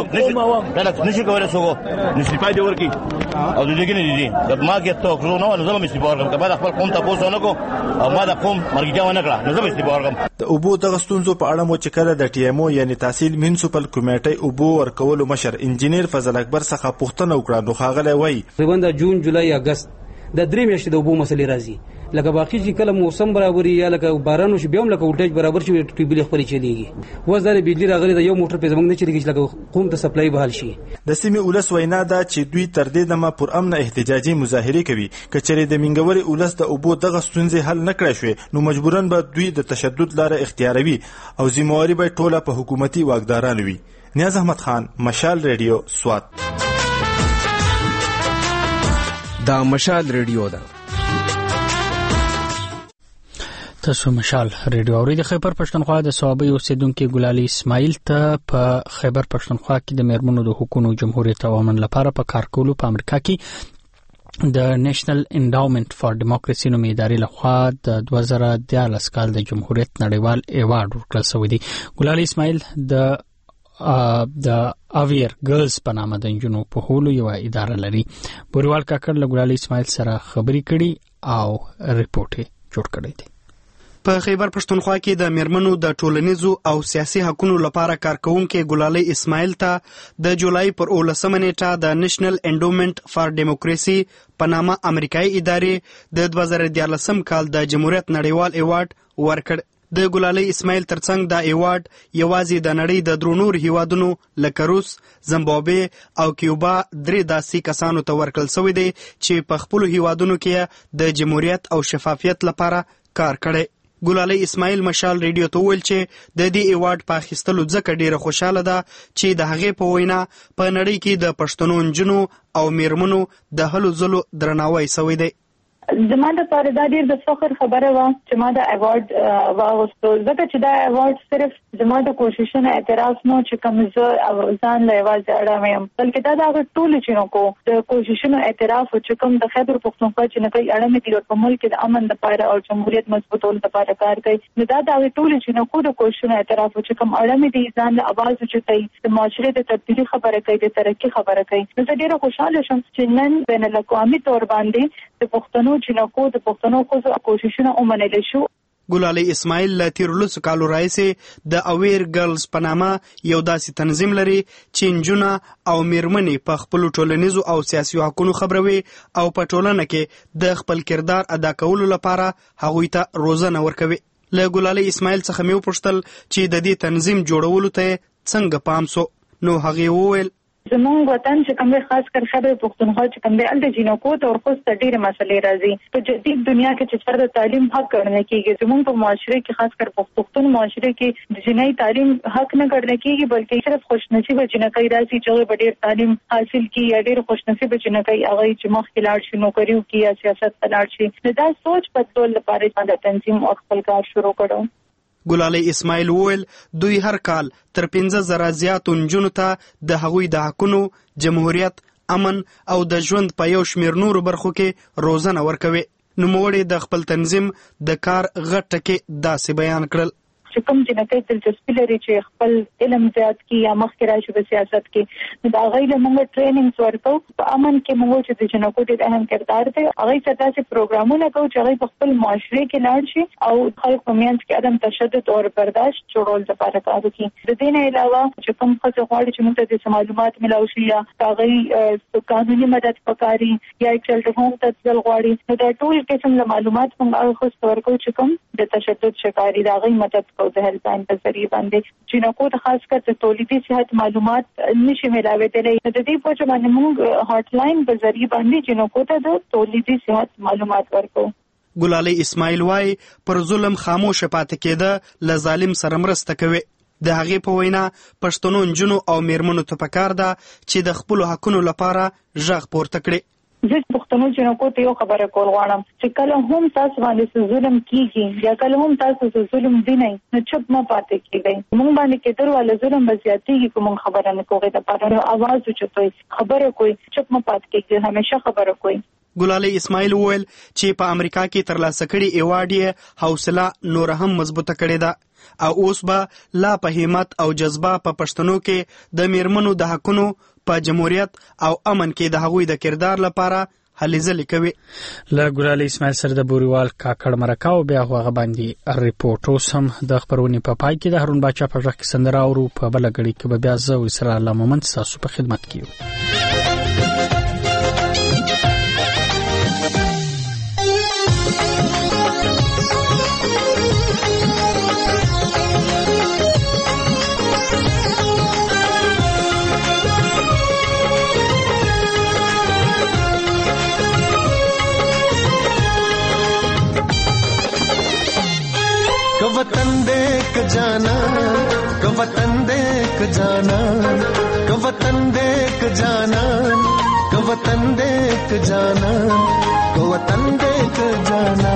نشي کولای سوګو نشي پای دی ورکی او د دې کې نه دي ما کې ته کړو نو زما مې سپور کوم کله خپل قوم ته پوسو نه کو او ما د قوم مرګ ونه کړه نو زما مې سپور کوم. د اوبو د غستونزو په اړه مو چې کله د ټي ام او یعنی تحصیل منسپل کمیټې اوبو ورکولو مشر انجنیر فضل اکبر څخه پوښتنه وکړه نو خاغله وای د جون جولای اگست د درې میاشتې د اوبو مسلې راځي لکه باقي چې کله موسم برابري یا لکه باران وشي بیا هم لکه ولټیج برابر شي ټیبل خپل چلیږي وزاره بجلی راغلي د یو موټر په زمنګ نه چلیږي لکه قوم ته سپلای بحال شي. د سیمې اولس وینا دا چې دوی تر دې دمه پر امن احتجاجي مظاهره کوي کچري د منګوري اولس د اوبو دغه ستونزې حل نکړای شوې نو مجبورن به دوی د تشدد لاره اختیاروي او ذمہواری به ټوله په حکومتي واکدارانو وي. نیاز احمد خان، مشال ریډیو، سوات. دا مشال ریډیو ده. تاسو مشال ریډیو اورئ. د خیبر پښتونخوا د صوابۍ اوسیدونکو ګلالي اسماعیل ته په خیبر پښتونخوا کې د میرمنو د حقوقو جمهوریت او امن لپاره په کار کولو په امریکا کې د نېشنل انډاومنت فار ډیموکراسي نومي ادارې لخوا د 2014 کال د جمهوریت نړیوال ایوارډ ورکړل شوی دی. ګلالي اسماعیل د اویر ګرلز په نامه د انجونو په هولو یو اداره لري. بوریوال کاکړ له ګلالي اسماعیل سره خبرې کړي او ریپورت جوړ کړی دی. په خیبر پښتونخوا کې د میرمنو د ټولنیزو او سیاسي حقوقو لپاره کارکونکو ګلالي اسماعیل ته د جولای پر 18 نیټه د نېشنل انډاومنت فار ډیموکراسي په نامه امریکایي ادارې د 2014 کال د جمهوریت نړیوال ایوارډ ورکړ. د ګلالي اسماعیل ترڅنګ دا ایوارډ یوازې د نړۍ د درو نور هیوادونو لکه روس، زیمبابوې او کیوبا 3 داسې کسانو ته ورکړل شوی دی چې په خپل هیوادونو کې د جمهوریت او شفافیت لپاره کار کړی. ګلالي اسماعیل مشال ریډیو ته ویل چې د دې ایوارډ په اخیستلو ځکه ډیره خوشاله ده چې د هغې په وینا په نړۍ کې د پښتنو نجونو او میرمنو د هلو ځلو درناوی شوی دی. زما د پاره دا ډیر د فخر خبره وه چې ما د ایوارډ واغوستو، ځکه چې دا ایوارډ صرف زما د کوششونو اعتراف نه چې کوم زه ځان له یوازې اړه یم، بلکې دا د هغه ټولو چینوکو د کوششونو اعتراف چې کوم د خیبر پښتونخوا چې نه کوي اړه مې دي په ملک د امن لپاره او جمهوریت مضبوطولو لپاره کار کوي، نو دا د هغه ټولو چینوکو د کوششونو اعتراف چې کوم اړه مې دي ځان له اواز اوچتوي، د معاشرې د تبدیلي خبره کوي، د ترقي خبره کوي. نو زه ډیره خوشاله شم چې نن بین الاقوامي تور باندې د پښتنو چینوکو د پښتنو خو کوششونه ومنل شو. ګلالي اسماعیل له تیرلسو کالو راهیسې د اویر ګرلز په نامه یو داسې تنظیم لري چې نجونه او میرمنې په خپلو ټولنیزو او سیاسي حقونو خبروي او په ټولنه کې د خپل کردار ادا کولو لپاره هغوی ته روزنه ورکوي. له ګلالي اسماعیل څخه مې وپوښتل چې د دې تنظیم جوړولو ته څنګه پام سو، نو هغې وویل زمونږ وطن چې کوم دی خاص کر خیبر پښتونخوا چې کوم دی هلته جینکو ته ورخوست ډېرې مسلې راځي. په جدید دنیا کې چې فرد تعلیم حق ګڼل کېږي، زمونږ په معاشره کې خاص کر پښتون معاشره کې د جنۍ تعلیم حق نه ګڼل کېږي، بلکې صرف خوشنصیبه جنکۍ راځي چې هغوی به ډېر تعلیم حاصل کړي یا ډېر خوشنصیبه جنکۍ هغوی چې مخکې لاړ شي، نوکري وکړي یا سیاست ته لاړ شي. نو دا سوچ بدلول لپاره د تنظیم او خپل کار شروع کړو. ګلالي اسماعیل وویل دوی هر کال تر 15,000 زیاتو نجونو ته د هغوی د حقونو، جمهوریت، امن او د ژوند په یو شمېر نورو برخو کې روزنه ورکوي. نوموړي د خپل تنظیم د کار غټ ټکي داسې بیان کړل چې کوم جنکۍ دلچسپي لري چې خپل علم زیات کړي یا مخکې راشي په سیاست کې، نو د هغوی له موږ ټریننګز ورکوو. په امن کې موږ چې د جنکو ډېر اهم کردار دی، هغوی ته داسې پروګرامونه کوو چې هغوی په خپل معاشرې کې لاړ شي او خلک په منځ کې عدم تشدد او برداشت جوړول لپاره کار وکړي. د دې نه علاوه چې کوم ښځې غواړي چې موږ ته د معلومات ملاو شي یا هغوی قانوني مدد پکاري یا چلډ هوم ته تلل غواړي، نو دا ټول قسم له معلومات موږ هغه ورکوو چې کوم د تشدد شکاري د هغوی مدد او د هیلپلاین په ذریعه باندې جنکو ته خاص کر د تولیدي صحت معلومات نشي ملاوېدلی. د دې په وجه باندې موږ هاټ لاین په ذریعه باندې جنکو ته د تولیدي صحت معلومات ورکوو. ګلالي اسماعیل وايي پر ظلم خاموش پاتې کېده له ظالم سره مرسته کوي. د هغې په وینا پښتنو نجونو او میرمنو ته پکار ده چې د خپلو حقونو لپاره غږ پورته کړي. زه پښتنو جنکو ته یو خبره کول غواړم چې کله هم تاسو باندې ظلم کیږي یا کله هم تاسو ظلم وینئ، نو چپ مه پاتې کېږئ. موږ باندې کېدل والا ظلم به زیاتېږي که موږ خبره نه کوو. دپاره اواز اوچتوئ، خبره کوئ، چپ مه پاتې کېږئ، همیشه خبره کوئ. ګلالي اسماعیل وویل چې په امریکا کې ترلاسه کړي ایوارډ یې حوصله نور هم مضبوطه کړې ده او اوس به لا په همت او جذبه په پښتنو کې د میرمنو د حقونو په جمهوریت او امن کې د هغوی د کردار لپاره هلې ځلې کوي. له ګلالي اسماعیل سره د بوریوال کاکړ مرکه او بیا هغه باندې ریپورټ. اوس هم د خبرونې په پای کې د هارون باچا په غږ کې سندره اورو. په بله ګړۍ کې به بیا زه او اسرار الله مومند ستاسو په خدمت کې یو. वतन देख जाना, वतन देख जाना, वतन देख जाना, वतन देख जाना को वतन देख जाना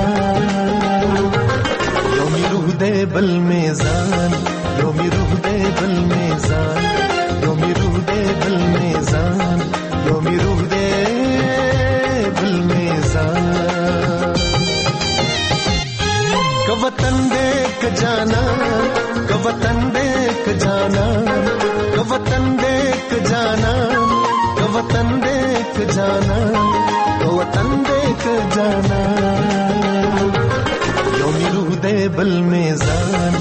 योमी रूह दे बल मेज़ान योमी रूह दे बल मेज़ान योमी रूह दे बल मेज़ान योमी रूह दे बल मेज़ान को वतन देख जाना को वतन देख जाना को वतन देख जाना को वतन देख जाना को वतन देख जाना योमी रूह दे बल मेज़ान